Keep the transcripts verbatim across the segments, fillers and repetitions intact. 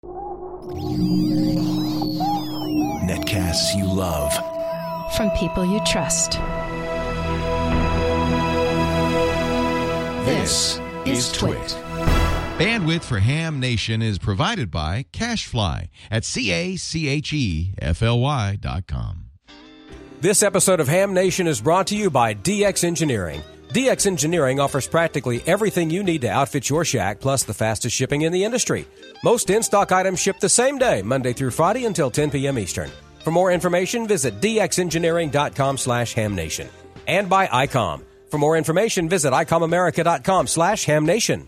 Netcasts you love. From people you trust. This is Twit. Bandwidth for Ham Nation is provided by CacheFly at C A C H E F L Y dot com. This episode of Ham Nation is brought to you by D X Engineering. D X Engineering offers practically everything you need to outfit your shack, plus the fastest shipping in the industry. Most in-stock items ship the same day, Monday through Friday until ten p.m. Eastern. For more information, visit d x engineering dot com slash ham nation. And by ICOM. For more information, visit i com america dot com slash ham nation.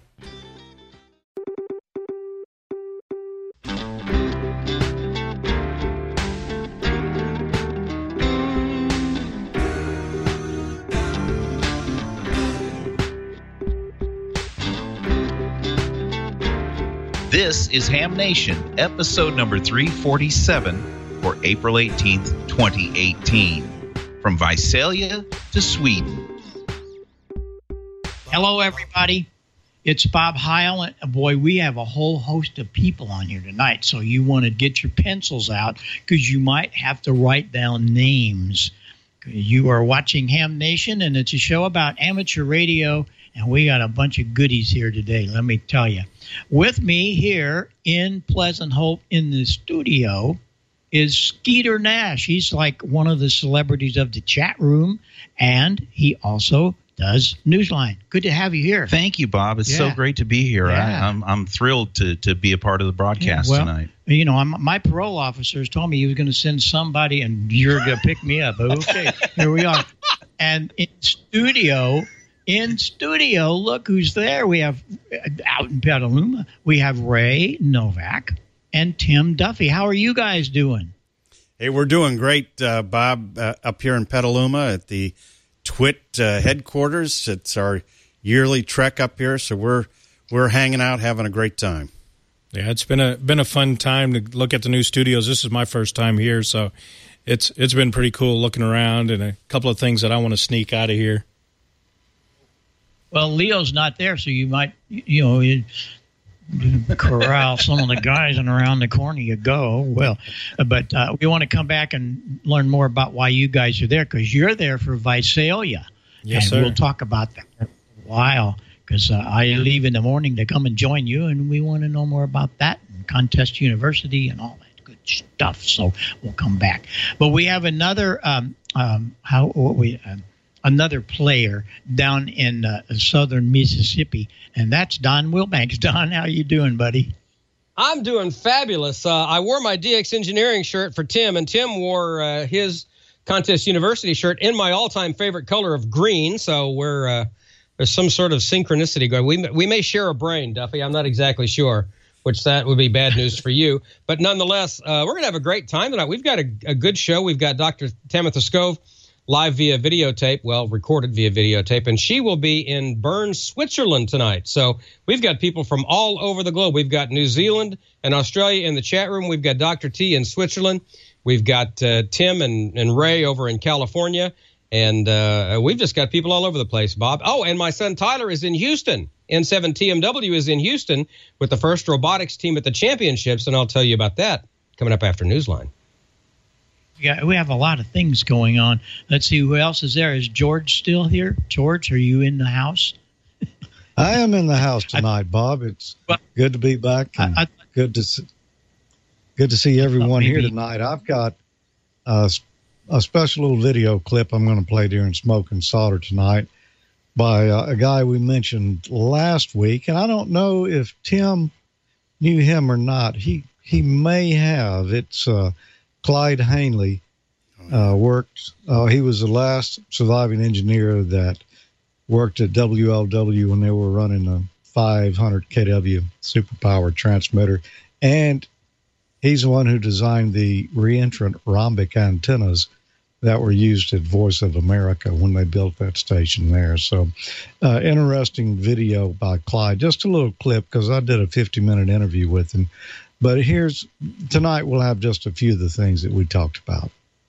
This is Ham Nation, episode number three forty-seven for April eighteenth, twenty eighteen. From Visalia to Sweden. Hello, everybody. It's Bob Heil. And boy, we have a whole host of people on here tonight, so you want to get your pencils out because you might have to write down names. You are watching Ham Nation, and it's a show about amateur radio, and we got a bunch of goodies here today, let me tell you. With me here in Pleasant Hope in the studio is Skeeter Nash. He's like one of the celebrities of the chat room, and he also does Newsline. Good to have you here. Thank you, Bob. It's Yeah. so great to be here. Yeah. I, I'm I'm thrilled to to be a part of the broadcast well, tonight. You know, I'm, my parole officers told me he was going to send somebody, and you're going to pick me up. Okay, here we are. And in studio, in studio, look who's there. We have, uh, out in Petaluma, we have Ray Novak and Tim Duffy. How are you guys doing? Hey, we're doing great, uh, Bob, uh, up here in Petaluma at the Twit uh, headquarters. It's our yearly trek up here, so we're we're hanging out, having a great time. Yeah, it's been a been a fun time to look at the new studios. This is my first time here, so it's it's been pretty cool looking around and a couple of things that I want to sneak out of here. Well, Leo's not there, so you might, you know, you corral some of the guys, and around the corner you go. Well, but uh, we want to come back and learn more about why you guys are there, because you're there for Visalia. Yes, and sir. We'll talk about that in a while, because uh, I leave in the morning to come and join you, and we want to know more about that and Contest University and all that good stuff. So we'll come back. But we have another um, um, how what we. Um, another player down in uh, southern Mississippi, and that's Don Wilbanks. Don, how you doing, buddy? I'm doing fabulous. Uh, I wore my D X Engineering shirt for Tim, and Tim wore uh, his Contest University shirt in my all-time favorite color of green, so we're uh, there's some sort of synchronicity going. We, we may share a brain, Duffy. I'm not exactly sure, which that would be bad news for you. But nonetheless, uh, we're going to have a great time tonight. We've got a, a good show. We've got Doctor Tamitha Skov live via videotape, well, recorded via videotape, and she will be in Bern, Switzerland tonight. So we've got people from all over the globe. We've got New Zealand and Australia in the chat room. We've got Doctor T in Switzerland. We've got uh, Tim and, and Ray over in California. And uh, we've just got people all over the place, Bob. Oh, and my son Tyler is in Houston. N seven T M W is in Houston with the first robotics team at the championships, and I'll tell you about that coming up after Newsline. Yeah, we have a lot of things going on. Let's see who else is there. Is George still here? George, are you in the house? I am in the house tonight, Bob. It's well, good to be back. And I, I, good to see, good to see everyone here tonight. I've got a, a special little video clip I'm going to play during Smoke and Solder tonight by uh, a guy we mentioned last week, and I don't know if Tim knew him or not. He he may have. It's uh, Clyde Hanley. Uh, worked. Uh, he was the last surviving engineer that worked at W L W when they were running a five hundred K W superpowered transmitter, and he's the one who designed the reentrant rhombic antennas that were used at Voice of America when they built that station there. So, uh, interesting video by Clyde. Just a little clip because I did a fifty-minute interview with him. But here's tonight. We'll have just a few of the things that we talked about.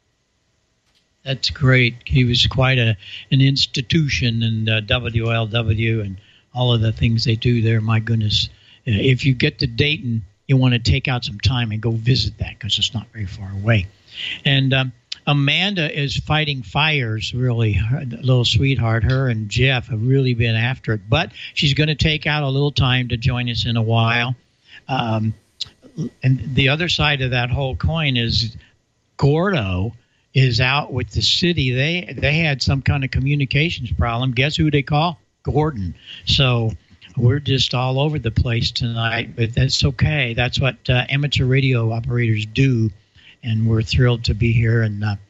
That's great. He was quite a an institution in uh, W L W and all of the things they do there. My goodness. If you get to Dayton, you want to take out some time and go visit that because it's not very far away. And um, Amanda is fighting fires, really. Her little sweetheart, her and Jeff have really been after it. But she's going to take out a little time to join us in a while. Um, and the other side of that whole coin is Gordo is out with the city. They they had some kind of communications problem. Guess who they call? Gordon. So we're just all over the place tonight, but that's okay. That's what uh, amateur radio operators do, and we're thrilled to be here and uh,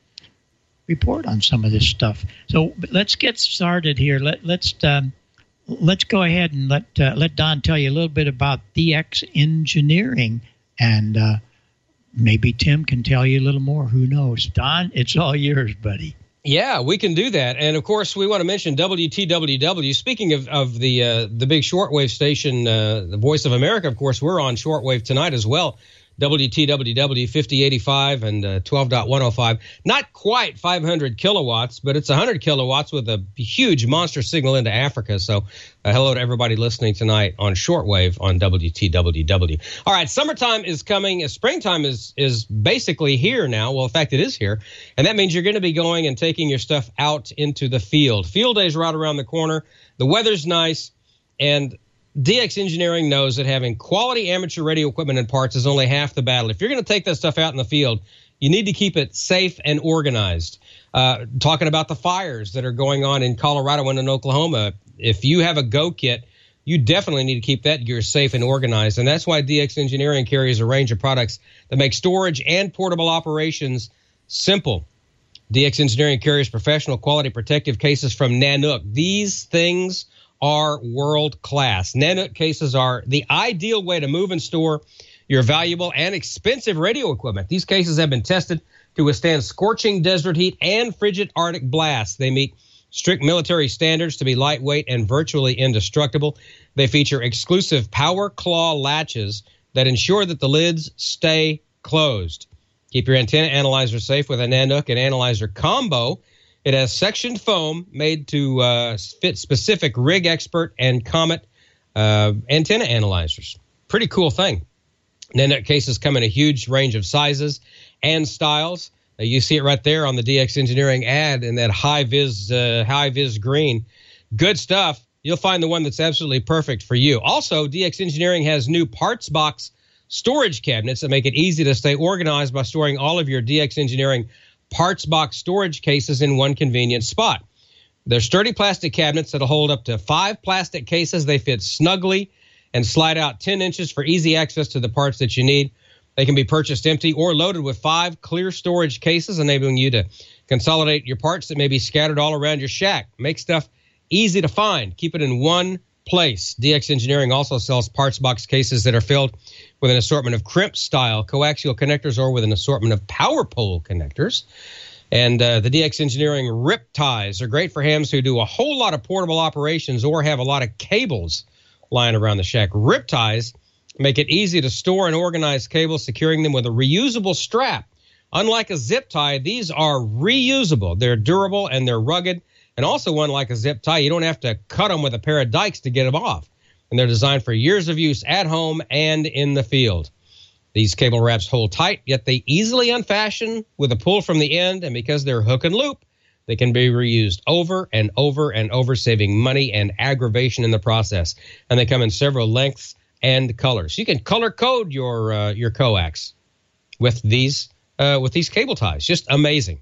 report on some of this stuff. So let's get started here. Let, let's um, let's go ahead and let uh, let Don tell you a little bit about D X Engineering, and uh, maybe Tim can tell you a little more. Who knows? Don, it's all yours, buddy. Yeah, we can do that. And, of course, we want to mention W T W W. Speaking of, of the uh, the big shortwave station, uh, the Voice of America, of course, we're on shortwave tonight as well. W T W W fifty eighty-five and uh, twelve point one oh five. Not quite five hundred kilowatts, but it's one hundred kilowatts with a huge monster signal into Africa. So uh, hello to everybody listening tonight on shortwave on W T W W. All right, summertime is coming. Springtime is is basically here now. Well, in fact, it is here. And that means you're going to be going and taking your stuff out into the field. Field day is right around the corner. The weather's nice, and D X Engineering knows that having quality amateur radio equipment and parts is only half the battle. If you're going to take that stuff out in the field, you need to keep it safe and organized. Uh, talking about the fires that are going on in Colorado and in Oklahoma, if you have a Go kit, you definitely need to keep that gear safe and organized. And that's why D X Engineering carries a range of products that make storage and portable operations simple. D X Engineering carries professional quality protective cases from Nanook. These things are world class. Nanook cases are the ideal way to move and store your valuable and expensive radio equipment. These cases have been tested to withstand scorching desert heat and frigid Arctic blasts. They meet strict military standards to be lightweight and virtually indestructible. They feature exclusive power claw latches that ensure that the lids stay closed. Keep your antenna analyzer safe with a Nanook and analyzer combo. It has sectioned foam made to uh, fit specific Rig Expert and Comet uh, antenna analyzers. Pretty cool thing. Nanook cases come in a huge range of sizes and styles. Uh, you see it right there on the D X Engineering ad in that high-vis uh, high-vis green. Good stuff. You'll find the one that's absolutely perfect for you. Also, D X Engineering has new parts box storage cabinets that make it easy to stay organized by storing all of your D X Engineering parts box storage cases in one convenient spot. They're sturdy plastic cabinets that'll hold up to five plastic cases. They fit snugly and slide out ten inches for easy access to the parts that you need. They can be purchased empty or loaded with five clear storage cases, enabling you to consolidate your parts that may be scattered all around your shack. Make stuff easy to find. Keep it in one place. D X Engineering also sells parts box cases that are filled with an assortment of crimp-style coaxial connectors or with an assortment of power pole connectors. And uh, the D X Engineering rip ties are great for hams who do a whole lot of portable operations or have a lot of cables lying around the shack. Rip ties make it easy to store and organize cables, securing them with a reusable strap. Unlike a zip tie, these are reusable. They're durable and they're rugged. And also, unlike a zip tie, you don't have to cut them with a pair of dikes to get them off. And they're designed for years of use at home and in the field. These cable wraps hold tight, yet they easily unfasten with a pull from the end. And because they're hook and loop, they can be reused over and over and over, saving money and aggravation in the process. And they come in several lengths and colors. You can color code your uh, your coax with these uh, with these cable ties. Just amazing.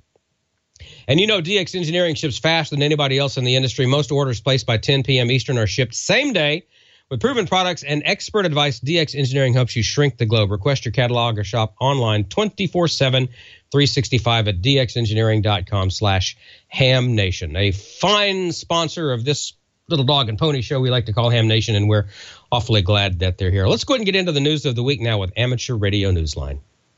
And you know, D X Engineering ships faster than anybody else in the industry. Most orders placed by ten p.m. Eastern are shipped same day. With proven products and expert advice, D X Engineering helps you shrink the globe. Request your catalog or shop online twenty-four seven, three sixty-five at dxengineering.com slash ham nation. A fine sponsor of this little dog and pony show we like to call Ham Nation, and we're awfully glad that they're here. Let's go ahead and get into the news of the week now with Amateur Radio Newsline.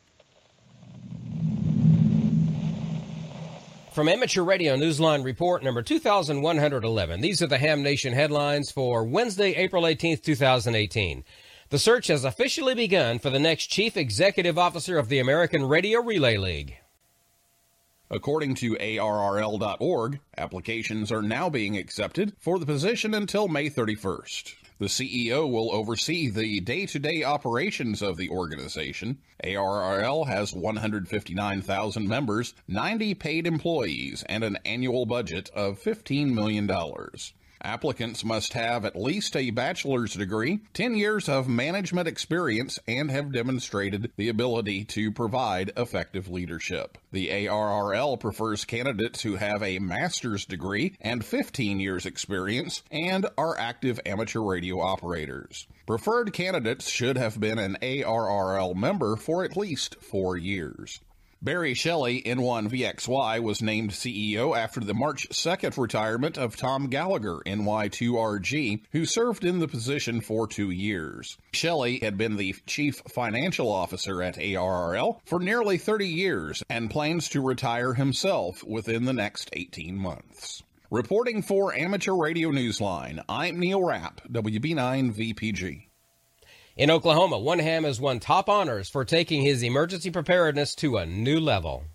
From Amateur Radio Newsline Report number two thousand one hundred eleven, these are the Ham Nation headlines for Wednesday, April eighteenth, two thousand eighteen. The search has officially begun for the next Chief Executive Officer of the American Radio Relay League. According to A R R L dot org, applications are now being accepted for the position until May thirty-first. The C E O will oversee the day-to-day operations of the organization. A R R L has one hundred fifty-nine thousand members, ninety paid employees, and an annual budget of fifteen million dollars. Applicants must have at least a bachelor's degree, ten years of management experience, and have demonstrated the ability to provide effective leadership. The A R R L prefers candidates who have a master's degree and fifteen years experience and are active amateur radio operators. Preferred candidates should have been an A R R L member for at least four years. Barry Shelley, N one V X Y, was named C E O after the March second retirement of Tom Gallagher, N Y two R G, who served in the position for two years. Shelley had been the chief financial officer at A R R L for nearly thirty years and plans to retire himself within the next eighteen months. Reporting for Amateur Radio Newsline, I'm Neil Rapp, W B nine V P G. In Oklahoma, One Ham has won top honors for taking his emergency preparedness to a new level.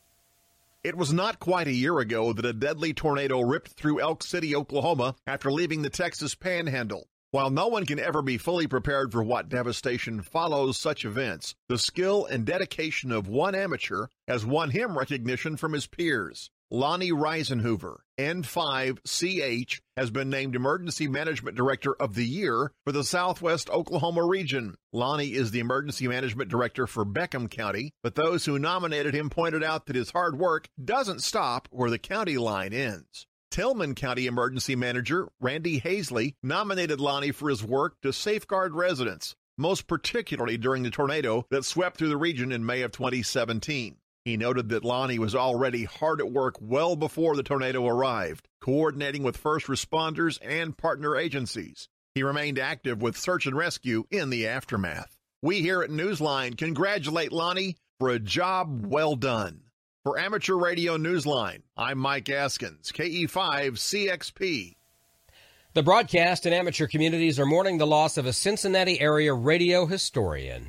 It was not quite a year ago that a deadly tornado ripped through Elk City, Oklahoma, after leaving the Texas Panhandle. While no one can ever be fully prepared for what devastation follows such events, the skill and dedication of one amateur has won him recognition from his peers. Lonnie Reisenhoover, N five C H, has been named Emergency Management Director of the Year for the Southwest Oklahoma region. Lonnie is the Emergency Management Director for Beckham County, but those who nominated him pointed out that his hard work doesn't stop where the county line ends. Tillman County Emergency Manager Randy Hazley nominated Lonnie for his work to safeguard residents, most particularly during the tornado that swept through the region in May of twenty seventeen. He noted that Lonnie was already hard at work well before the tornado arrived, coordinating with first responders and partner agencies. He remained active with search and rescue in the aftermath. We here at Newsline congratulate Lonnie for a job well done. For Amateur Radio Newsline, I'm Mike Askins, K E five C X P. The broadcast and amateur communities are mourning the loss of a Cincinnati area radio historian.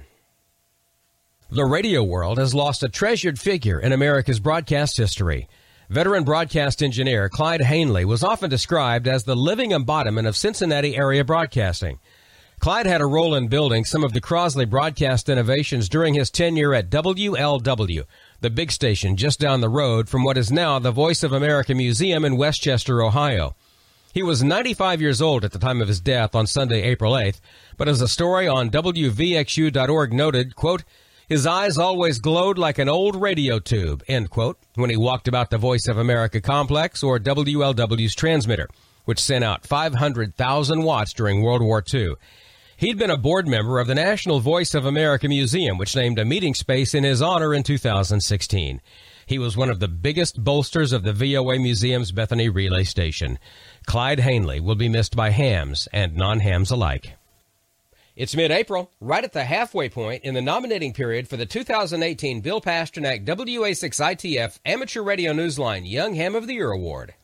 The radio world has lost a treasured figure in America's broadcast history. Veteran broadcast engineer Clyde Hanley was often described as the living embodiment of Cincinnati area broadcasting. Clyde had a role in building some of the Crosley broadcast innovations during his tenure at W L W, the big station just down the road from what is now the Voice of America Museum in Westchester, Ohio. He was ninety-five years old at the time of his death on Sunday, April eighth, but as a story on W V X U dot org noted, quote, his eyes always glowed like an old radio tube, end quote, when he walked about the Voice of America complex or W L W's transmitter, which sent out five hundred thousand watts during World War Two. He'd been a board member of the National Voice of America Museum, which named a meeting space in his honor in two thousand sixteen. He was one of the biggest bolsters of the V O A Museum's Bethany Relay Station. Clyde Hanley will be missed by hams and non-hams alike. It's mid-April, right at the halfway point in the nominating period for the two thousand eighteen Bill Pasternak W A six I T F Amateur Radio Newsline Young Ham of the Year Award.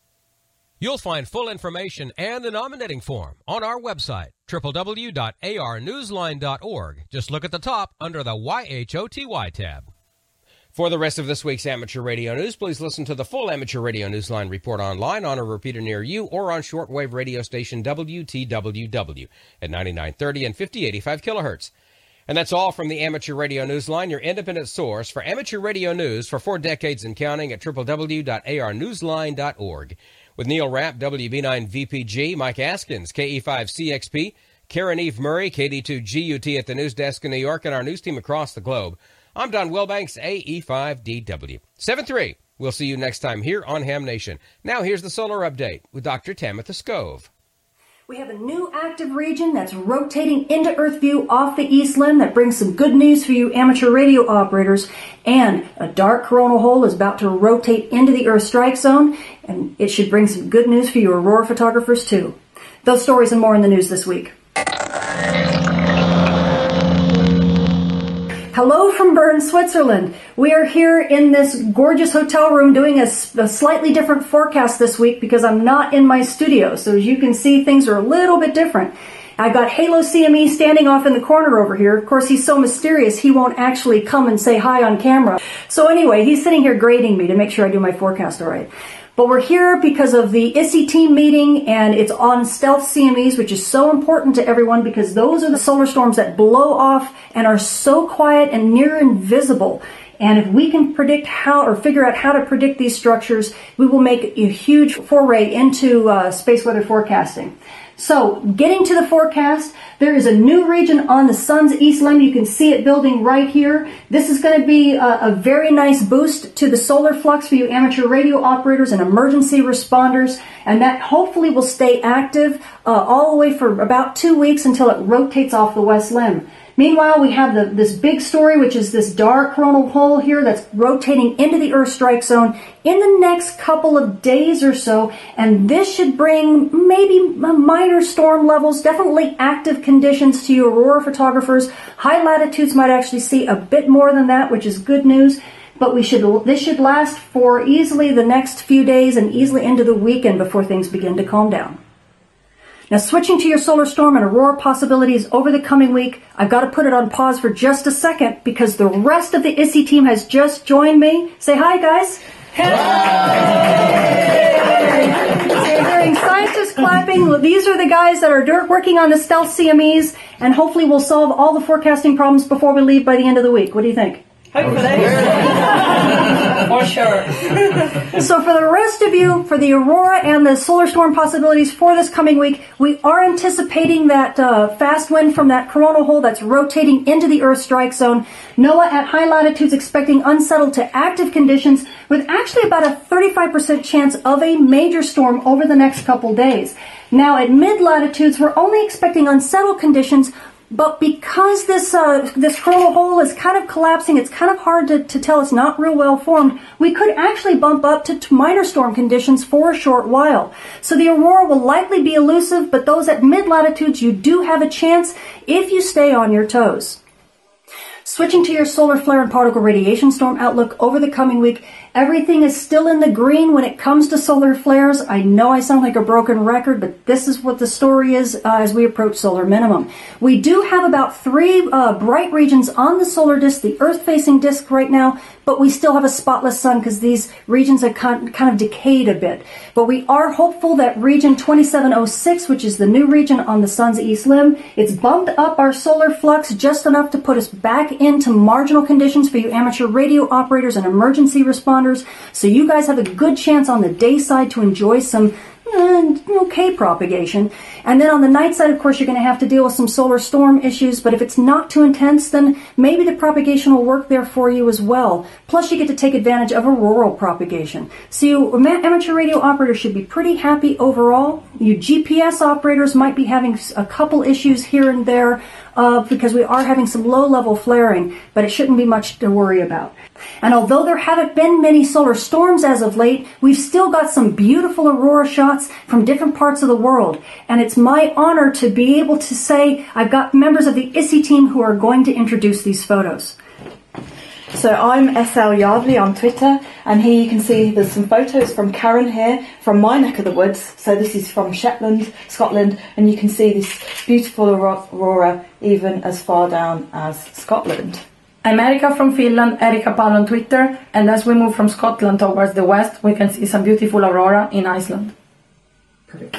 You'll find full information and the nominating form on our website, w w w dot a r newsline dot org. Just look at the top under the Y H O T Y tab. For the rest of this week's Amateur Radio News, please listen to the full Amateur Radio Newsline report online on a repeater near you or on shortwave radio station W T W W at ninety-nine thirty and fifty eighty-five kilohertz. And that's all from the Amateur Radio Newsline, your independent source for amateur radio news for four decades and counting at w w w dot a r newsline dot org. With Neil Rapp, W B nine V P G, Mike Askins, K E five C X P, Karen Eve Murray, K D two G U T at the news desk in New York, and our news team across the globe, I'm Don Wilbanks, A E five D W. seven three. We'll see you next time here on Ham Nation. Now here's the solar update with Doctor Tamitha Skov. We have a new active region that's rotating into Earthview off the east limb that brings some good news for you amateur radio operators. And a dark coronal hole is about to rotate into the Earth strike zone, and it should bring some good news for you aurora photographers too. Those stories and more in the news this week. Hello from Bern, Switzerland. We are here in this gorgeous hotel room doing a, a slightly different forecast this week because I'm not in my studio. So as you can see, things are a little bit different. I've got Halo C M E standing off in the corner over here. Of course, he's so mysterious, he won't actually come and say hi on camera. So anyway, he's sitting here grading me to make sure I do my forecast all right. But we're here because of the I S S E team meeting, and it's on stealth C M Es, which is so important to everyone because those are the solar storms that blow off and are so quiet and near invisible. And if we can predict how or figure out how to predict these structures, we will make a huge foray into uh, space weather forecasting. So, getting to the forecast, there is a new region on the sun's east limb. You can see it building right here. This is going to be a, a very nice boost to the solar flux for you amateur radio operators and emergency responders, and that hopefully will stay active uh, all the way for about two weeks until it rotates off the west limb. Meanwhile, we have the, this big story, which is this dark coronal hole here that's rotating into the Earth strike zone in the next couple of days or so. And this should bring maybe minor storm levels, definitely active conditions to you aurora photographers. High latitudes might actually see a bit more than that, which is good news. But we should this should last for easily the next few days and easily into the weekend before things begin to calm down. Now, switching to your solar storm and aurora possibilities over the coming week, I've got to put it on pause for just a second because the rest of the I S S E team has just joined me. Say hi, guys. Hey! So you're hearing scientists clapping. These are the guys that are working on the stealth C M Es, and hopefully we'll solve all the forecasting problems before we leave by the end of the week. What do you think? Hopefully. For sure. So for the rest of you, for the aurora and the solar storm possibilities for this coming week, we are anticipating that uh, fast wind from that coronal hole that's rotating into the Earth strike zone. NOAA at high latitudes expecting unsettled to active conditions with actually about a thirty-five percent chance of a major storm over the next couple days. Now at mid-latitudes, we're only expecting unsettled conditions. But because this uh, this coronal hole is kind of collapsing, it's kind of hard to, to tell. It's not real well formed. We could actually bump up to minor storm conditions for a short while. So the aurora will likely be elusive, but those at mid-latitudes, you do have a chance if you stay on your toes. Switching to your solar flare and particle radiation storm outlook over the coming week, everything is still in the green when it comes to solar flares. I know I sound like a broken record, but this is what the story is uh, as we approach solar minimum. We do have about three uh, bright regions on the solar disk, the Earth-facing disk right now, but we still have a spotless sun because these regions have kind of decayed a bit. But we are hopeful that region twenty-seven oh six, which is the new region on the sun's east limb, it's bumped up our solar flux just enough to put us back into marginal conditions for you amateur radio operators and emergency responders. So you guys have a good chance on the day side to enjoy some uh, okay propagation. And then on the night side, of course, you're going to have to deal with some solar storm issues. But if it's not too intense, then maybe the propagation will work there for you as well. Plus, you get to take advantage of auroral propagation. So you amateur radio operators should be pretty happy overall. You G P S operators might be having a couple issues here and there uh, because we are having some low-level flaring, but it shouldn't be much to worry about. And although there haven't been many solar storms as of late, we've still got some beautiful aurora shots from different parts of the world. And it's my honor to be able to say I've got members of the I S S E team who are going to introduce these photos. So I'm S L Yardley on Twitter, and here you can see there's some photos from Karen here, from my neck of the woods. So this is from Shetland, Scotland, and you can see this beautiful aurora even as far down as Scotland. I'm Erika from Finland, Erika Pal on Twitter, and as we move from Scotland towards the west, we can see some beautiful aurora in Iceland. Perfect.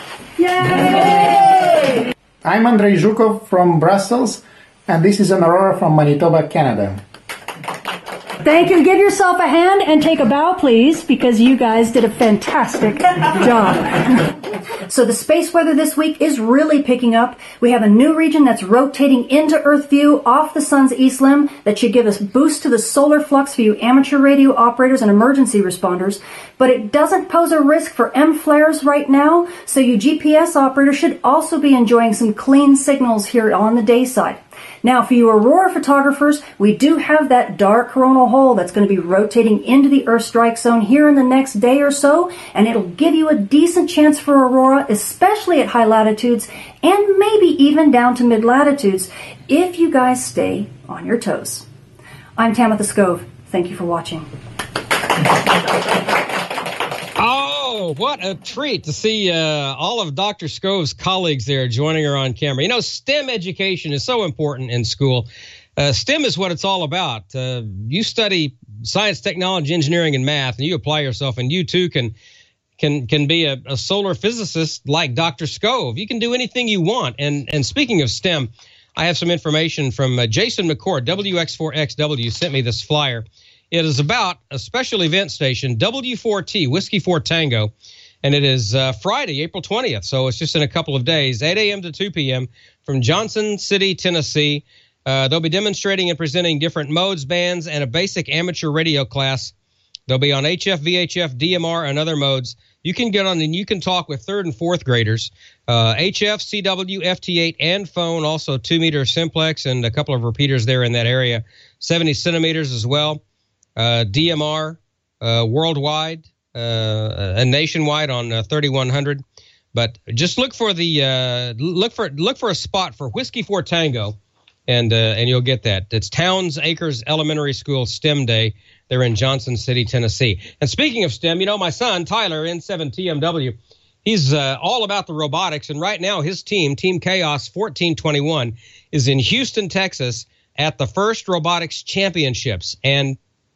Yay! I'm Andrei Zhukov from Brussels, and this is an aurora from Manitoba, Canada. Thank you. Give yourself a hand and take a bow, please, because you guys did a fantastic job. So the space weather this week is really picking up. We have a new region that's rotating into Earth view off the sun's east limb that should give us a boost to the solar flux for you amateur radio operators and emergency responders. But it doesn't pose a risk for M flares right now, so you G P S operators should also be enjoying some clean signals here on the day side. Now, for you aurora photographers, we do have that dark coronal hole that's going to be rotating into the Earth strike zone here in the next day or so, and it'll give you a decent chance for aurora, especially at high latitudes, and maybe even down to mid-latitudes, if you guys stay on your toes. I'm Tamitha Skov. Thank you for watching. Oh, what a treat to see uh, all of Doctor Skov's colleagues there joining her on camera. You know, STEM education is so important in school. Uh, STEM is what it's all about. Uh, you study science, technology, engineering, and math, and you apply yourself, and you too can can can be a, a solar physicist like Doctor Scove. You can do anything you want. And and speaking of STEM, I have some information from uh, Jason McCord, W X four X W, sent me this flyer. It is about a special event station, W four T, Whiskey four Tango, and it is uh, Friday, April twentieth, so it's just in a couple of days, eight a.m. to two p.m. from Johnson City, Tennessee. Uh, they'll be demonstrating and presenting different modes, bands, and a basic amateur radio class. They'll be on H F, V H F, D M R, and other modes. You can get on and you can talk with third and fourth graders, uh, H F, C W, F T eight, and phone, also two-meter simplex and a couple of repeaters there in that area, seventy centimeters as well, uh, D M R, uh, worldwide, uh, and nationwide on uh, thirty-one hundred. But just look for the uh, look for look for a spot for Whiskey four Tango, and uh, and you'll get that. It's Towns Acres Elementary School STEM Day. They're in Johnson City, Tennessee. And speaking of STEM, you know, my son, Tyler, N seven T M W, he's uh, all about the robotics. And right now his team, Team Chaos fourteen twenty-one, is in Houston, Texas at the First Robotics Championships. And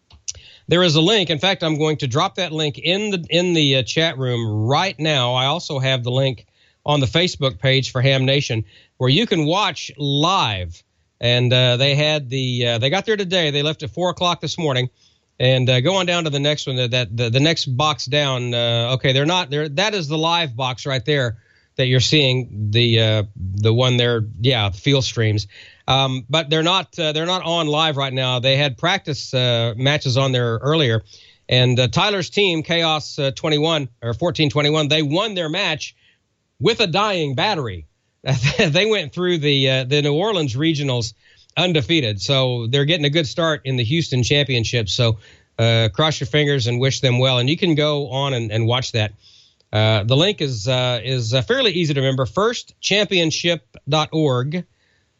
there is a link. In fact, I'm going to drop that link in the in the uh, chat room right now. I also have the link on the Facebook page for Ham Nation where you can watch live. And uh, they had the uh, they got there today. They left at four o'clock this morning. And uh, go on down to the next one. That the, the next box down. Uh, okay, they're not there. That is the live box right there that you're seeing. The uh, the one there, yeah, field streams. Um, but they're not uh, they're not on live right now. They had practice uh, matches on there earlier. And uh, Tyler's team, Chaos uh, twenty-one or fourteen twenty-one, they won their match with a dying battery. They went through the uh, the New Orleans regionals undefeated. So they're getting a good start in the Houston Championship. So uh, cross your fingers and wish them well. And you can go on and, and watch that. Uh, the link is uh, is uh, fairly easy to remember. first championship dot org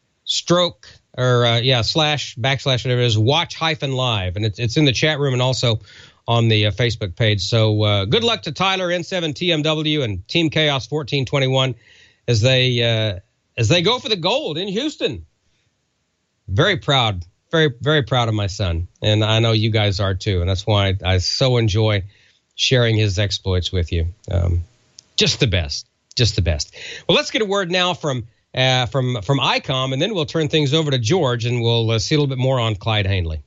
stroke or uh, yeah slash backslash whatever it is watch hyphen live. And it's, it's in the chat room and also on the uh, Facebook page. So uh, good luck to Tyler, N seven T M W, and Team Chaos fourteen twenty-one as they uh, as they go for the gold in Houston. Very proud, very, very proud of my son. And I know you guys are too. And that's why I, I so enjoy sharing his exploits with you. Um, just the best, just the best. Well, let's get a word now from uh, from from I COM, and then we'll turn things over to George, and we'll uh, see a little bit more on Clyde Hanley.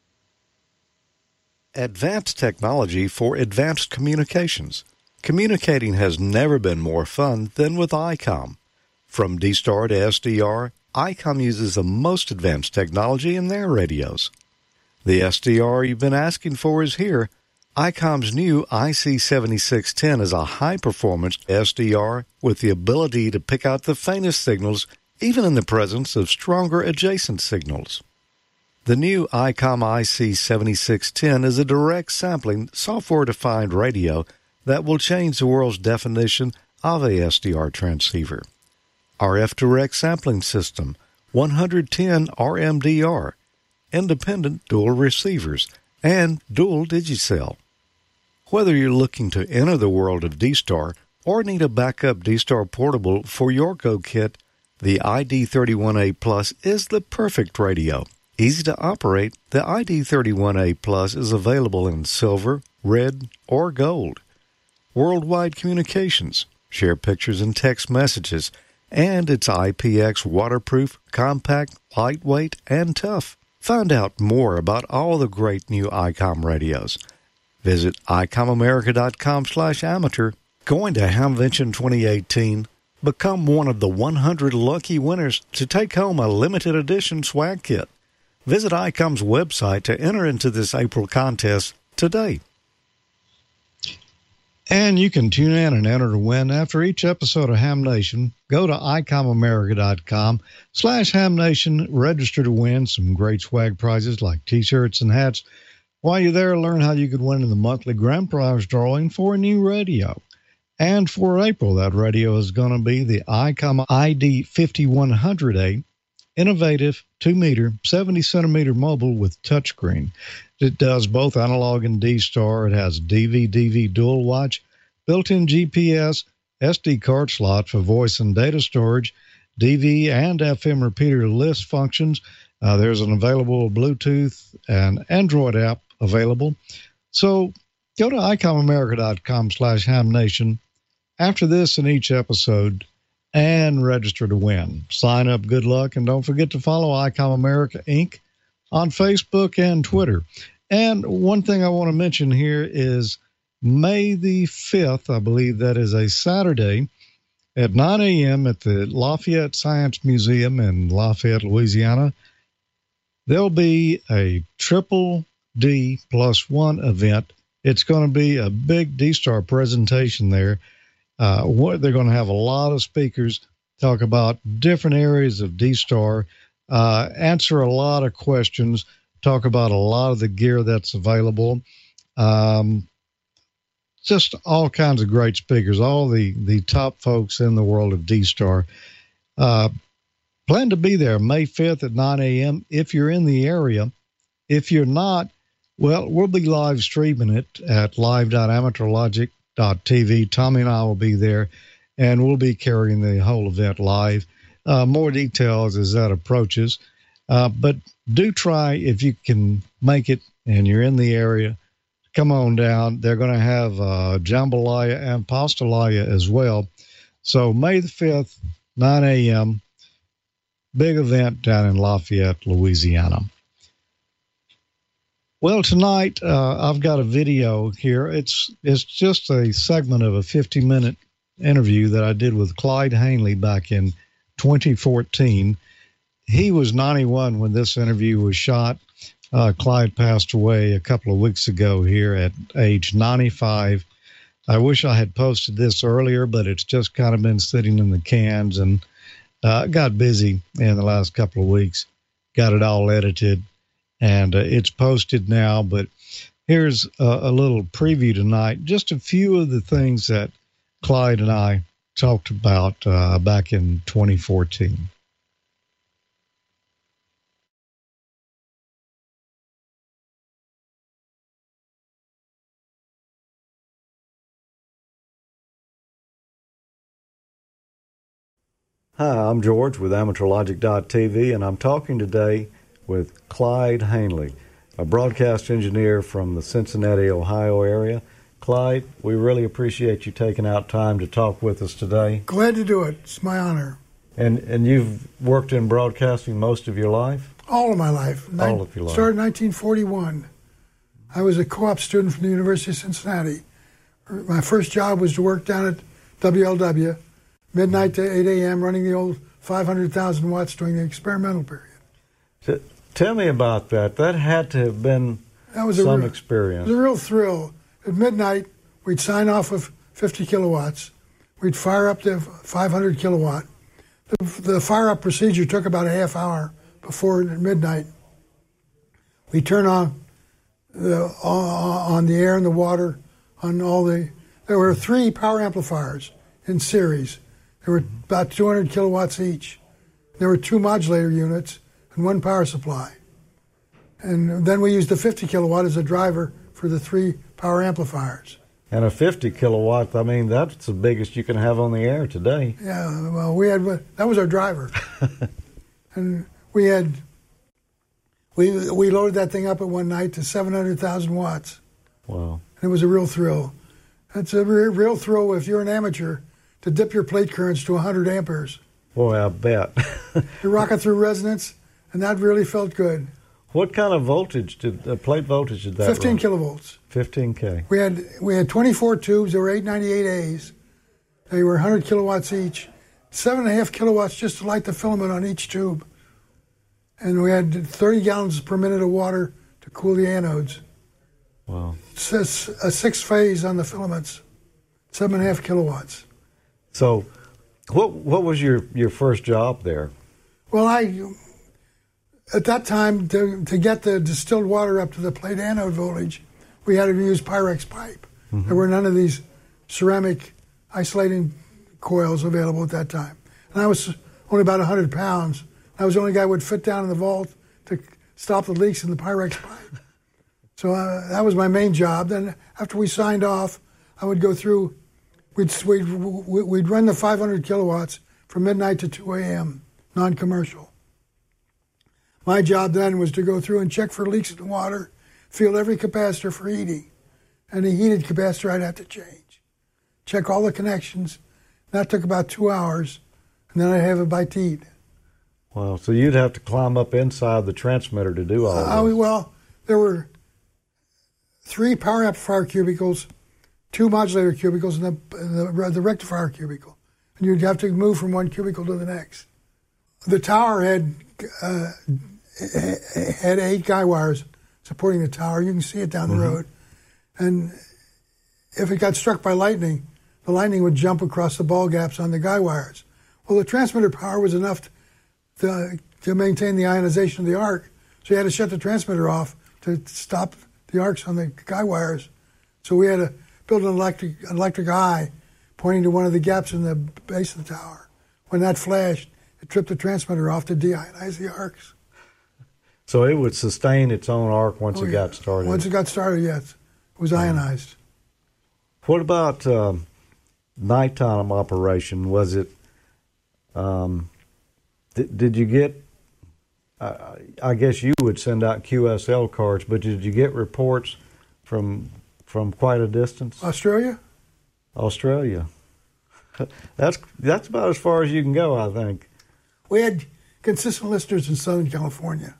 Advanced technology for advanced communications. Communicating has never been more fun than with I COM. From D STAR to S D R, I COM uses the most advanced technology in their radios. The S D R you've been asking for is here. I COM's new I C seventy-six ten is a high-performance S D R with the ability to pick out the faintest signals, even in the presence of stronger adjacent signals. The new I COM I C seventy-six ten is a direct sampling, software-defined radio that will change the world's definition of a S D R transceiver. R F direct sampling system, one hundred ten R M D R, independent dual receivers, and dual Digicel. Whether you're looking to enter the world of D STAR or need a backup D STAR portable for your Go kit, the I D thirty-one A Plus is the perfect radio. Easy to operate, the I D thirty-one A Plus is available in silver, red, or gold. Worldwide communications, share pictures and text messages, and it's I P X waterproof, compact, lightweight, and tough. Find out more about all the great new I COM radios. Visit I COM America dot com slash amateur. Going to Hamvention twenty eighteen, become one of the one hundred lucky winners to take home a limited edition swag kit. Visit I COM's website to enter into this April contest today. And you can tune in and enter to win after each episode of Ham Nation. Go to I COM America dot com slash Ham Nation. Register to win some great swag prizes like T-shirts and hats. While you're there, learn how you could win in the monthly grand prize drawing for a new radio. And for April, that radio is going to be the I COM I D fifty-one hundred A, innovative, two meter, seventy centimeter mobile with touchscreen. It does both analog and D STAR. It has D V D V dual watch, built-in G P S, S D card slot for voice and data storage, D V and F M repeater list functions. Uh, there's an available Bluetooth and Android app available. So go to icomamerica.com slash hamnation after this in each episode and register to win. Sign up, good luck, and don't forget to follow ICOM America, Incorporated on Facebook and Twitter. And one thing I want to mention here is May the fifth, I believe that is a Saturday, at nine a.m. at the Lafayette Science Museum in Lafayette, Louisiana, there'll be a Triple D Plus One event. It's going to be a big D-Star presentation there. Uh, what, they're going to have a lot of speakers talk about different areas of D-Star, uh, answer a lot of questions, talk about a lot of the gear that's available. Um, just all kinds of great speakers, all the, the top folks in the world of D-Star. Uh, plan to be there May fifth at nine a.m. if you're in the area. If you're not, well, we'll be live streaming it at live dot amateur logic dot t v. Tommy and I will be there, and we'll be carrying the whole event live. Uh, more details as that approaches. Uh, but do try, if you can make it and you're in the area, come on down. They're going to have uh, jambalaya and pastalaya as well. So May the fifth, nine a.m., big event down in Lafayette, Louisiana. Well, tonight uh, I've got a video here. It's it's just a segment of a fifty-minute interview that I did with Clyde Hanley back in twenty fourteen. He was ninety-one when this interview was shot. Uh, Clyde passed away a couple of weeks ago here at age ninety-five. I wish I had posted this earlier, but it's just kind of been sitting in the cans, and uh, got busy in the last couple of weeks. Got it all edited, and uh, it's posted now. But here's a, a little preview tonight, just a few of the things that Clyde and I talked about uh, back in twenty fourteen. Hi, I'm George with amateur logic dot t v, and I'm talking today with Clyde Hanley, a broadcast engineer from the Cincinnati, Ohio area. Clyde, we really appreciate you taking out time to talk with us today. Glad to do it. It's my honor. And and you've worked in broadcasting most of your life? All of my life. All Nin- of your life. Started in nineteen forty-one. I was a co-op student from the University of Cincinnati. My first job was to work down at W L W, midnight to eight a.m., running the old five hundred thousand watts during the experimental period. So, tell me about that. That had to have been that was some a real, experience. It was a real thrill. At midnight, we'd sign off with fifty kilowatts. We'd fire up to five hundred kilowatt. The, the fire-up procedure took about a half hour before midnight. We turn on the on the air and the water on all the. There were three power amplifiers in series. There were about two hundred kilowatts each. There were two modulator units and one power supply. And then we used the fifty kilowatt as a driver for the three power amplifiers. And a fifty kilowatt, I mean, that's the biggest you can have on the air today. Yeah, well, we had, that was our driver. And we had, we we loaded that thing up at one night to seven hundred thousand watts. Wow. And it was a real thrill. It's a real, real thrill if you're an amateur to dip your plate currents to one hundred amperes. Boy, I bet. You're rocking through resonance, and that really felt good. What kind of voltage did uh, plate voltage did that fifteen run? kilovolts. fifteen K. We had we had twenty-four tubes. There were eight ninety-eight A's. They were one hundred kilowatts each. Seven and a half kilowatts just to light the filament on each tube. And we had thirty gallons per minute of water to cool the anodes. Wow. It's a, a six phase on the filaments. Seven and a half kilowatts. So, what what was your, your first job there? Well, I at that time to to get the distilled water up to the plate anode voltage, we had to use Pyrex pipe. Mm-hmm. There were none of these ceramic isolating coils available at that time. And I was only about one hundred pounds. I was the only guy who would fit down in the vault to stop the leaks in the Pyrex pipe. So uh, that was my main job. Then after we signed off, I would go through, we'd, we'd, we'd run the five hundred kilowatts from midnight to two a.m., non-commercial. My job then was to go through and check for leaks in the water, feel every capacitor for heating, and the heated capacitor I'd have to change. Check all the connections. That took about two hours, and then I'd have it by teed. Wow, so you'd have to climb up inside the transmitter to do all uh, this. Well, there were three power amplifier cubicles, two modulator cubicles, and the, the, the rectifier cubicle. And you'd have to move from one cubicle to the next. The tower had uh, had eight guy wires supporting the tower. You can see it down the mm-hmm. road. And if it got struck by lightning, the lightning would jump across the ball gaps on the guy wires. Well, the transmitter power was enough to, to maintain the ionization of the arc, so you had to shut the transmitter off to stop the arcs on the guy wires. So we had to build an electric, an electric eye pointing to one of the gaps in the base of the tower. When that flashed, it tripped the transmitter off to de-ionize the arcs. So it would sustain its own arc once oh, it yeah. got started? Once it got started, yes. It was ionized. What about um, nighttime operation? Was it, um, th- did you get, uh, I guess you would send out Q S L cards, but did you get reports from from quite a distance? Australia? Australia. That's that's about as far as you can go, I think. We had consistent listeners in Southern California.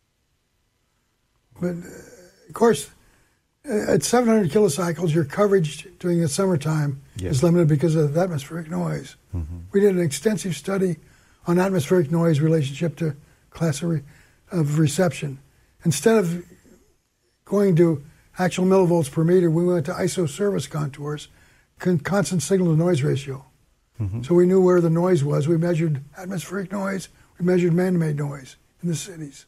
But, uh, of course, at seven hundred kilocycles, your coverage during the summertime yes. is limited because of atmospheric noise. Mm-hmm. We did an extensive study on atmospheric noise relationship to class of, re- of reception. Instead of going to actual millivolts per meter, we went to I S O service contours, con- constant signal-to-noise ratio. Mm-hmm. So we knew where the noise was. We measured atmospheric noise. We measured man-made noise in the cities.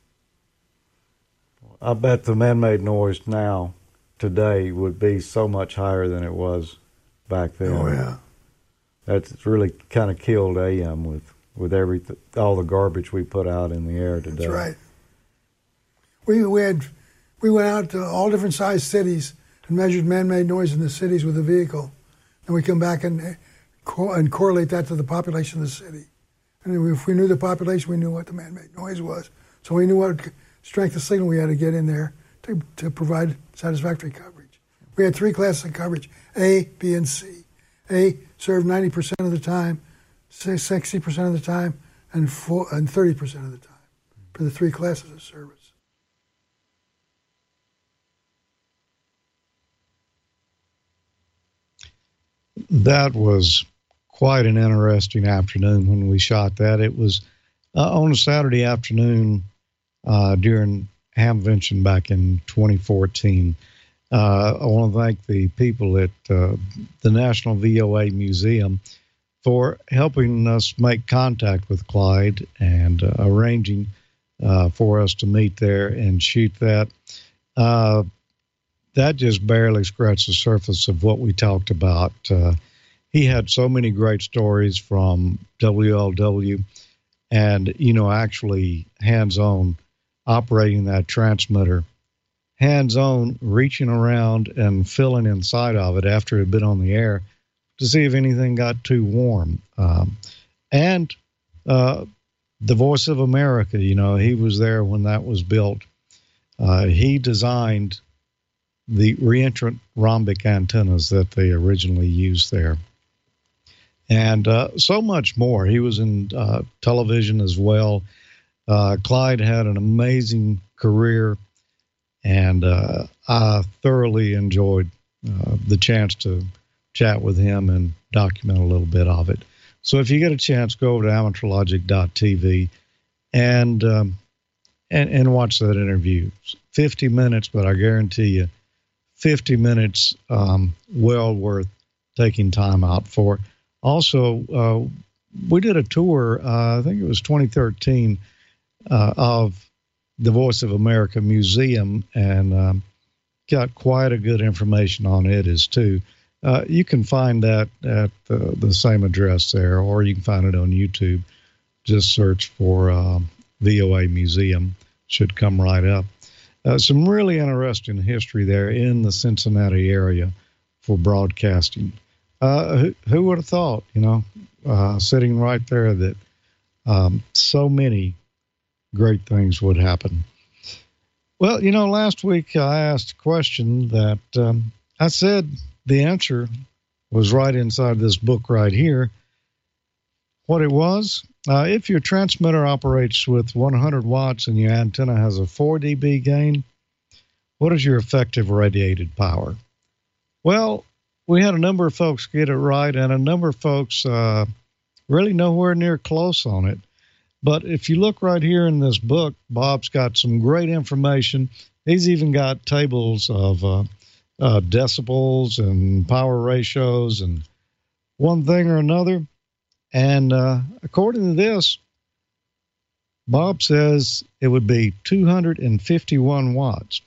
I bet the man-made noise now, today, would be so much higher than it was back then. Oh, yeah. That's really kind of killed A M with, with every all the garbage we put out in the air today. That's right. We, we, had, we went out to all different sized cities and measured man-made noise in the cities with a vehicle. And we come back and, and correlate that to the population of the city. And if we knew the population, we knew what the man-made noise was. So we knew what strength of signal we had to get in there to, to provide satisfactory coverage. We had three classes of coverage, A, B, and C. A served ninety percent of the time, sixty percent of the time, and, full, and thirty percent of the time for the three classes of service. That was quite an interesting afternoon when we shot that. It was uh, on a Saturday afternoon uh, during Hamvention back in twenty fourteen. Uh, I want to thank the people at uh, the National V O A Museum for helping us make contact with Clyde and uh, arranging uh, for us to meet there and shoot that. Uh, that just barely scratched the surface of what we talked about. Uh, he had so many great stories from W L W and, you know, actually hands-on operating that transmitter, hands-on reaching around and filling inside of it after it had been on the air to see if anything got too warm. Um, and uh, the Voice of America, you know, he was there when that was built. Uh, he designed the reentrant rhombic antennas that they originally used there. And uh, so much more. He was in uh, television as well. Uh, Clyde had an amazing career, and uh, I thoroughly enjoyed uh, the chance to chat with him and document a little bit of it. So if you get a chance, go over to amateur logic dot t v and, um, and, and watch that interview. fifty minutes, but I guarantee you, fifty minutes um, well worth taking time out for. Also, uh, we did a tour, uh, I think it was twenty thirteen, uh, of the Voice of America Museum, and um, got quite a good information on it as too. Uh, you can find that at uh, the same address there, or you can find it on YouTube. Just search for uh, V O A Museum. Should come right up. Uh, some really interesting history there in the Cincinnati area for broadcasting. Uh, who, who would have thought, you know, uh, sitting right there that um, so many great things would happen. Well, you know, last week I asked a question that um, I said the answer was right inside this book right here. What it was, uh, if your transmitter operates with one hundred watts and your antenna has a four D B gain, what is your effective radiated power? Well, we had a number of folks get it right, and a number of folks uh, really nowhere near close on it. But if you look right here in this book, Bob's got some great information. He's even got tables of uh, uh, decibels and power ratios and one thing or another. And uh, according to this, Bob says it would be two hundred fifty-one watts.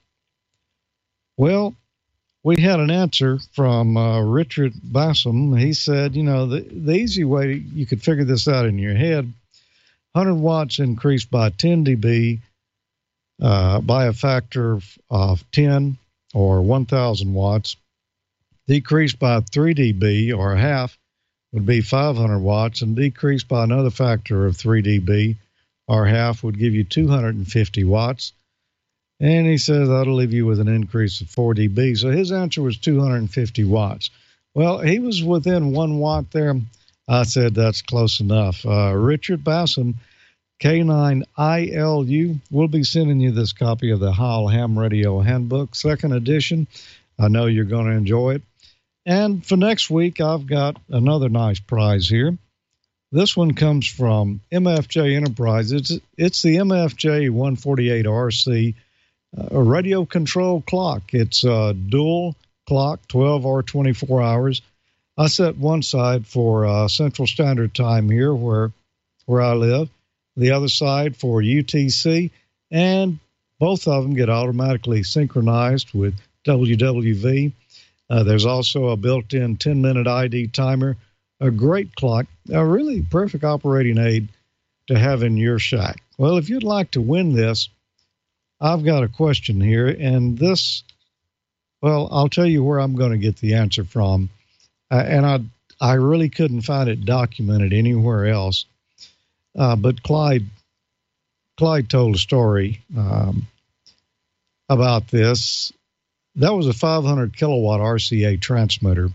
Well, we had an answer from uh, Richard Bassam. He said, you know, the, the easy way you could figure this out in your head, one hundred watts increased by ten decibels uh, by a factor of, of ten or one thousand watts, decreased by three decibels or a half would be five hundred watts, and decreased by another factor of three decibels or half would give you two hundred fifty watts. And he says that'll leave you with an increase of four decibels. So his answer was two hundred fifty watts. Well, he was within one watt there. I said that's close enough. Uh, Richard Bassam, K nine I L U, will be sending you this copy of the Heil Ham Radio Handbook, second edition. I know you're going to enjoy it. And for next week, I've got another nice prize here. This one comes from M F J Enterprises. It's, it's the M F J one forty-eight R C a radio control clock. It's a dual clock, twelve or twenty-four hours. I set one side for uh, Central Standard Time here where where I live, the other side for U T C, and both of them get automatically synchronized with W W V. Uh, there's also a built-in ten-minute I D timer, a great clock, a really perfect operating aid to have in your shack. Well, if you'd like to win this, I've got a question here, and this, well, I'll tell you where I'm going to get the answer from. Uh, and I I really couldn't find it documented anywhere else. Uh, but Clyde, Clyde told a story um, about this. That was a five hundred kilowatt R C A transmitter.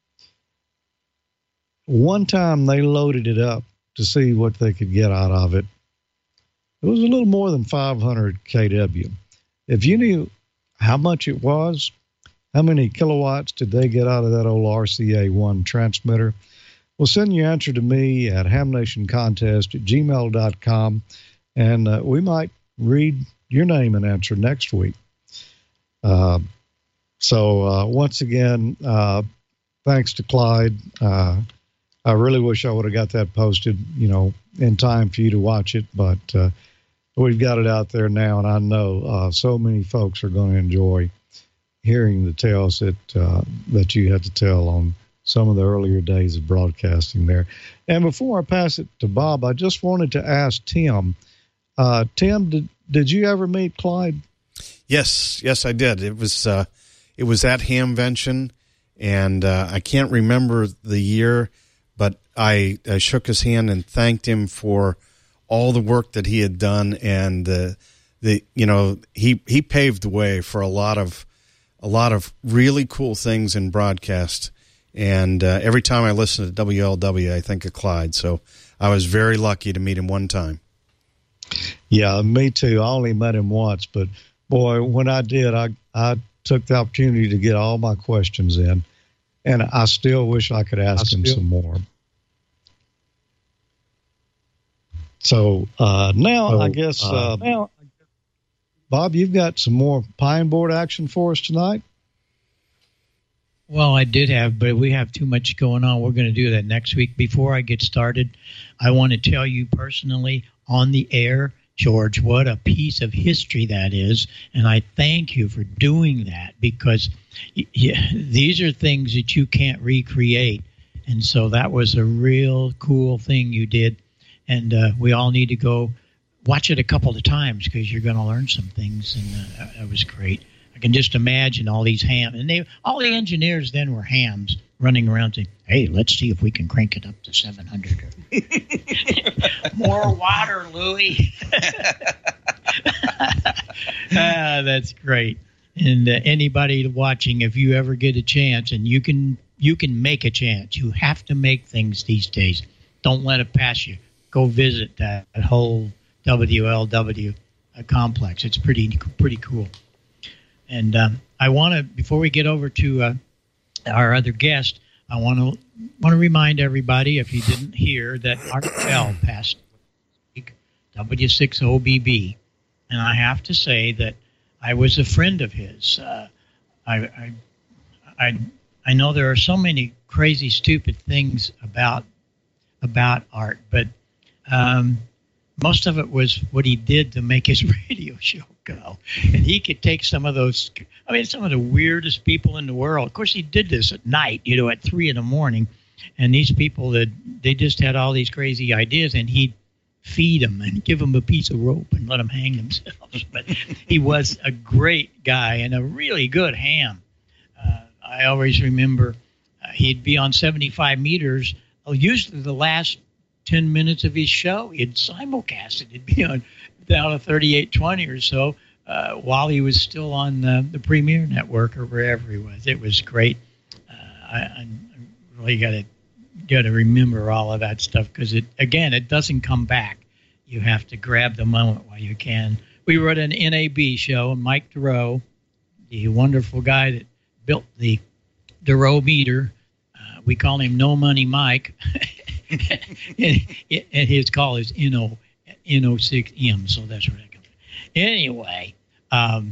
One time they loaded it up to see what they could get out of it. It was a little more than five hundred K W. If you knew how much it was, how many kilowatts did they get out of that old R C A one transmitter? Well, send your answer to me at hamnationcontest at gmail dot com, and uh, we might read your name and answer next week. Uh, so uh, once again, uh, thanks to Clyde. Uh, I really wish I would have got that posted, you know, in time for you to watch it, but uh, we've got it out there now, and I know uh, so many folks are going to enjoy hearing the tales that uh, that you had to tell on some of the earlier days of broadcasting there. And before I pass it to Bob, I just wanted to ask Tim. Uh, Tim, did did you ever meet Clyde? Yes, yes, I did. It was uh, it was at Hamvention, and uh, I can't remember the year, but I, I shook his hand and thanked him for all the work that he had done, and uh, the you know he he paved the way for a lot of a lot of really cool things in broadcast. And uh, every time I listen to W L W, I think of Clyde. So I was very lucky to meet him one time. Yeah, me too. I only met him once, but boy, when I did, I I took the opportunity to get all my questions in, and I still wish I could ask I him still- some more. So uh, now so, I guess, uh, uh, now, Bob, you've got some more Pine Board action for us tonight? Well, I did have, but we have too much going on. We're going to do that next week. Before I get started, I want to tell you personally on the air, George, what a piece of history that is. And I thank you for doing that, because y- y- these are things that you can't recreate. And so that was a real cool thing you did. And uh, we all need to go watch it a couple of times, because you're going to learn some things. And uh, that was great. I can just imagine all these hams. And they, all the engineers then were hams running around saying, hey, let's see if we can crank it up to seven hundred. More water, Louie. ah, that's great. And uh, anybody watching, if you ever get a chance, and you can you can make a chance, you have to make things these days. Don't let it pass you. Go visit that, that whole W L W uh, complex. It's pretty pretty cool. And um, I want to, before we get over to uh, our other guest, I want to want to remind everybody, if you didn't hear, that Art Bell passed week, W six O B B, and I have to say that I was a friend of his. Uh, I, I, I, I know there are so many crazy, stupid things about about Art, but um, most of it was what he did to make his radio show go. And he could take some of those, I mean, some of the weirdest people in the world. Of course, he did this at night, you know, at three in the morning. And these people, that they just had all these crazy ideas, and he'd feed them and give them a piece of rope and let them hang themselves. But he was a great guy and a really good ham. Uh, I always remember uh, he'd be on seventy-five meters. Oh, usually the last ten minutes of his show, he'd simulcast it. It'd be on down to thirty-eight twenty or so uh, while he was still on uh, the Premier Network or wherever he was. It was great. Uh, I, I really got to got to remember all of that stuff, because it again, it doesn't come back. You have to grab the moment while you can. We were at an N A B show, and Mike DeRoe, the wonderful guy that built the DeRoe meter, uh, we call him No Money Mike, and, and his call is N O six M, so that's where that comes from. Anyway, um,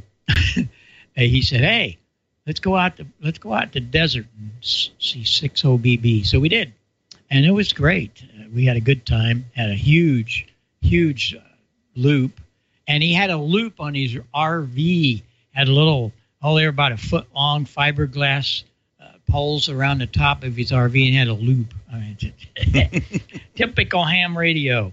he said, "Hey, let's go out to let's go out to the desert and see six O B B." So we did, and it was great. Uh, we had a good time. Had a huge, huge uh, loop, and he had a loop on his R V. Had a little, oh, they were about a foot long fiberglass uh, poles around the top of his R V, and had a loop. I mean, typical ham radio.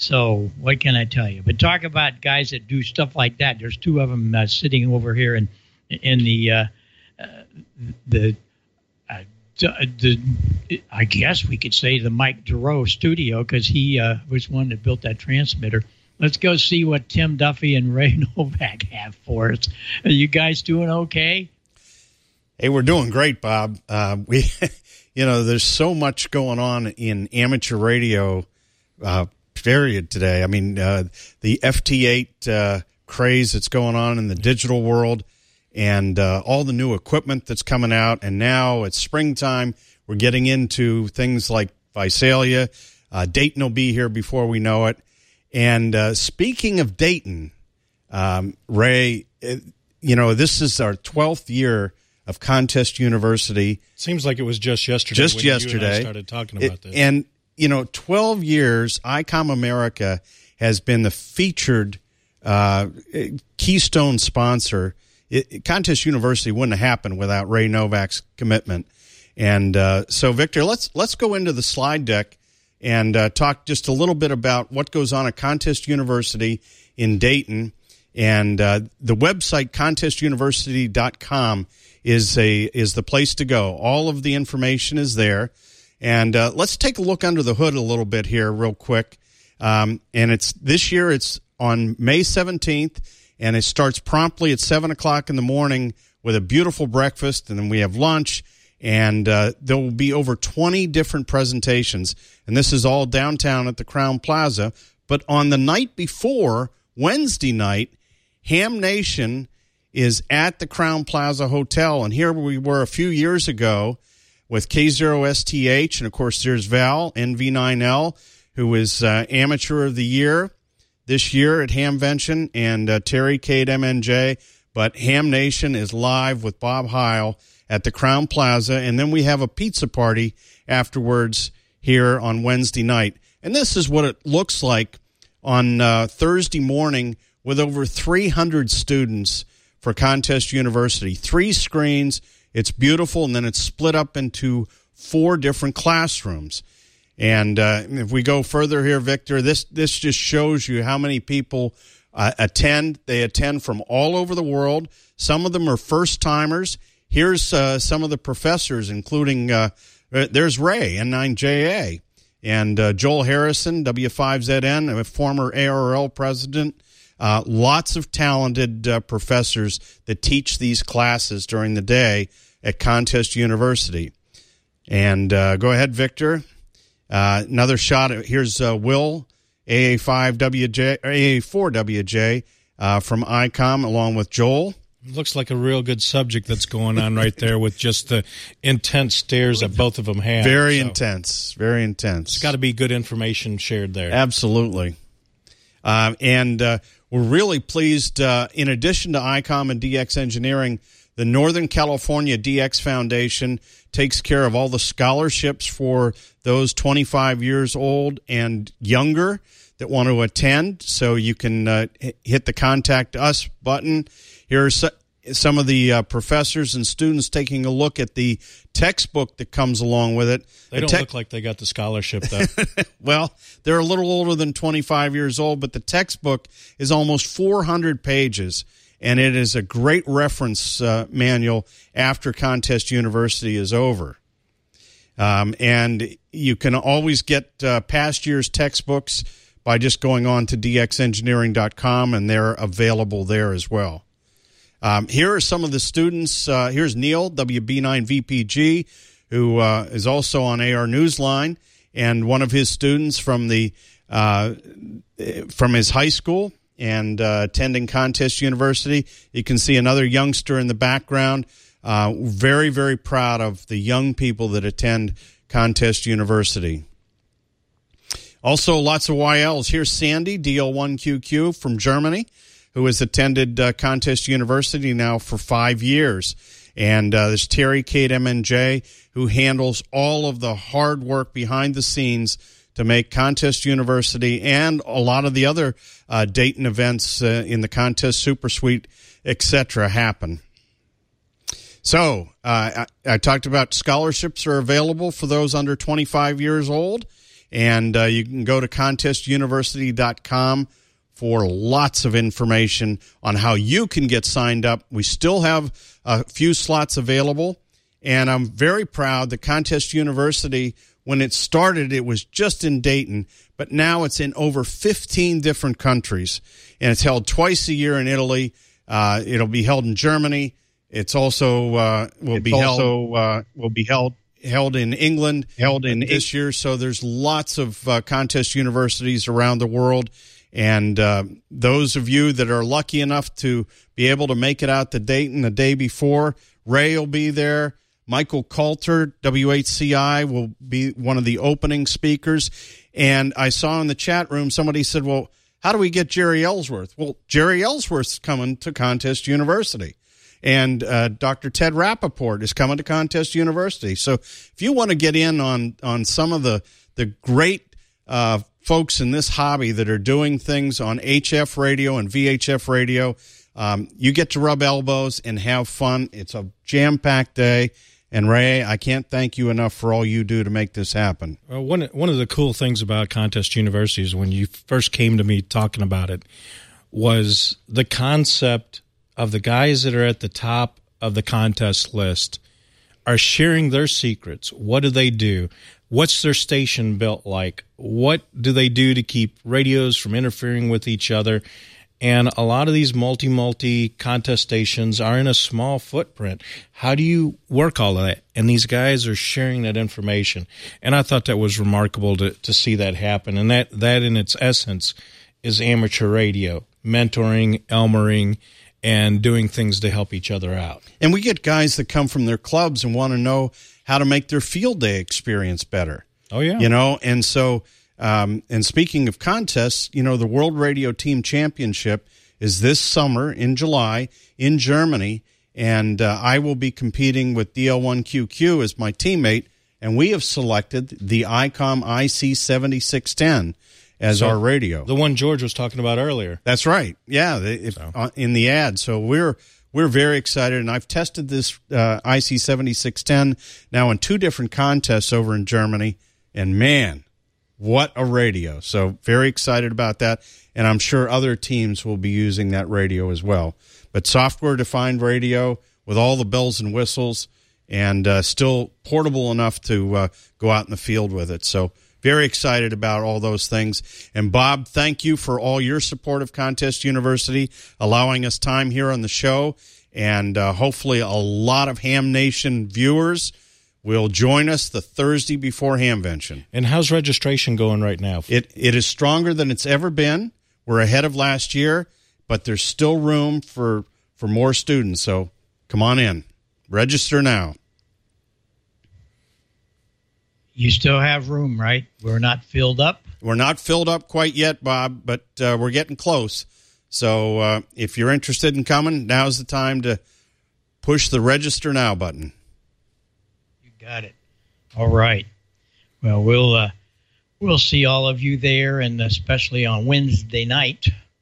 So what can I tell you? But talk about guys that do stuff like that. There's two of them uh, sitting over here in in the uh, uh, the, uh, the I guess we could say the Mike DeRoe studio, because he uh, was one that built that transmitter. Let's go see what Tim Duffy and Ray Novak have for us. Are you guys doing okay? Hey, we're doing great, Bob. Uh, we, you know, there's so much going on in amateur radio. Uh, period today. I mean, uh, the F T eight uh, craze that's going on in the digital world, and uh, all the new equipment that's coming out. And now it's springtime. We're getting into things like Visalia. Uh, Dayton will be here before we know it. And uh, speaking of Dayton, um, Ray, it, you know, this is our twelfth year of Contest University. Seems like it was just yesterday. Just when yesterday. You and I started talking about it, this. And you know, twelve years, I COM America has been the featured uh, keystone sponsor. It, Contest University wouldn't have happened without Ray Novak's commitment. And uh, so, Victor, let's let's go into the slide deck and uh, talk just a little bit about what goes on at Contest University in Dayton. And uh, the website, contest university dot com, is a is the place to go. All of the information is there. And uh, let's take a look under the hood a little bit here real quick. Um, and it's this year it's on May seventeenth, and it starts promptly at seven o'clock in the morning with a beautiful breakfast, and then we have lunch, and uh, there will be over twenty different presentations. And this is all downtown at the Crowne Plaza. But on the night before, Wednesday night, Ham Nation is at the Crowne Plaza Hotel. And here we were a few years ago with K zero S T H, and of course there's Val, N V nine L, who is uh, Amateur of the Year this year at Hamvention, and uh, Terry K at M N J. But Ham Nation is live with Bob Heil at the Crowne Plaza, and then we have a pizza party afterwards here on Wednesday night. And this is what it looks like on uh, Thursday morning with over three hundred students for Contest University. Three screens. It's beautiful, and then it's split up into four different classrooms. And uh, if we go further here, Victor, this this just shows you how many people uh, attend. They attend from all over the world. Some of them are first-timers. Here's uh, some of the professors, including uh, there's Ray, N nine J A, and uh, Joel Harrison, W five Z N, a former A R L president, Uh, lots of talented uh, professors that teach these classes during the day at Contest University. And uh, go ahead, Victor. Uh, another shot. Here's uh, Will, A A five W J, A A four W J uh, from I COM, along with Joel. Looks like a real good subject that's going on right there with just the intense stares that both of them have. Very so intense. Very intense. It's got to be good information shared there. Absolutely. Uh, and uh, we're really pleased, uh, in addition to I COM and D X Engineering, the Northern California D X Foundation takes care of all the scholarships for those twenty-five years old and younger that want to attend. So you can uh, hit the Contact Us button. Here are some of the uh, professors and students taking a look at the textbook that comes along with it. They the don't te- look like they got the scholarship, though. Well, they're a little older than twenty-five years old, but the textbook is almost four hundred pages, and it is a great reference uh, manual after Contest University is over. Um, and you can always get uh, past year's textbooks by just going on to d x engineering dot com, and they're available there as well. Um, here are some of the students. Uh, here's Neil, W B nine V P G, who uh, is also on A R Newsline, and one of his students from the uh, from his high school and uh, attending Contest University. You can see another youngster in the background. Uh, very, very proud of the young people that attend Contest University. Also, lots of Y Ls. Here's Sandy, D L one Q Q from Germany, who has attended uh, Contest University now for five years. And uh, there's Terry, Kate, M N J, who handles all of the hard work behind the scenes to make Contest University and a lot of the other uh, Dayton events uh, in the Contest Super Suite, et cetera, happen. So uh, I, I talked about scholarships are available for those under twenty-five years old, and uh, you can go to contest university dot com for lots of information on how you can get signed up. We still have a few slots available, and I'm very proud that Contest University, when it started, it was just in Dayton, but now it's in over fifteen different countries, and it's held twice a year in Italy. Uh, it'll be held in Germany. It's also uh, will it's be also, held uh, will be held held in England held in this year. So there's lots of uh, Contest Universities around the world. And uh, those of you that are lucky enough to be able to make it out to Dayton the day before, Ray will be there. Michael Coulter, W H C I, will be one of the opening speakers. And I saw in the chat room, somebody said, well, how do we get Jerry Ellsworth? Well, Jerry Ellsworth's coming to Contest University. And uh, Doctor Ted Rappaport is coming to Contest University. So if you want to get in on, on some of the, the great uh folks in this hobby that are doing things on H F radio and V H F radio, um, you get to rub elbows and have fun. It's a jam-packed day. And, Ray, I can't thank you enough for all you do to make this happen. Well, one, one of the cool things about Contest University is when you first came to me talking about it was the concept of the guys that are at the top of the contest list are sharing their secrets. What do they do? What's their station built like? What do they do to keep radios from interfering with each other? And a lot of these multi-multi contest stations are in a small footprint. How do you work all of that? And these guys are sharing that information. And I thought that was remarkable to, to see that happen. And that, that in its essence is amateur radio, mentoring, Elmering, and doing things to help each other out. And we get guys that come from their clubs and want to know how to make their field day experience better. Oh, yeah. You know, and so, um, and speaking of contests, you know, the World Radio Team Championship is this summer in July in Germany, and uh, I will be competing with D L one Q Q as my teammate, and we have selected the I COM I C seventy-six ten as so our radio. The one George was talking about earlier. That's right. Yeah, if, so. uh, in the ad. So we're we're very excited, and I've tested this uh, I C seventy-six ten now in two different contests over in Germany, and man, what a radio. So very excited about that, and I'm sure other teams will be using that radio as well. But software-defined radio with all the bells and whistles, and uh, still portable enough to uh, go out in the field with it. So very excited about all those things. And Bob, thank you for all your support of Contest University, allowing us time here on the show. And uh, hopefully a lot of Ham Nation viewers will join us the Thursday before Hamvention. And how's registration going right now? It It is stronger than it's ever been. We're ahead of last year, but there's still room for, for more students. So come on in. Register now. You still have room, right? We're not filled up? We're not filled up quite yet, Bob, but uh, we're getting close. So uh, if you're interested in coming, now's the time to push the Register Now button. You got it. All right. Well, we'll uh, we'll see all of you there, and especially on Wednesday night.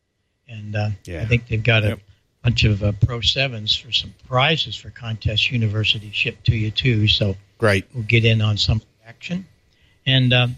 And uh, yeah. I think they've got a yep. bunch of uh, Pro sevens for some prizes for Contest University shipped to you, too. So great. We'll get in on some action. And uh,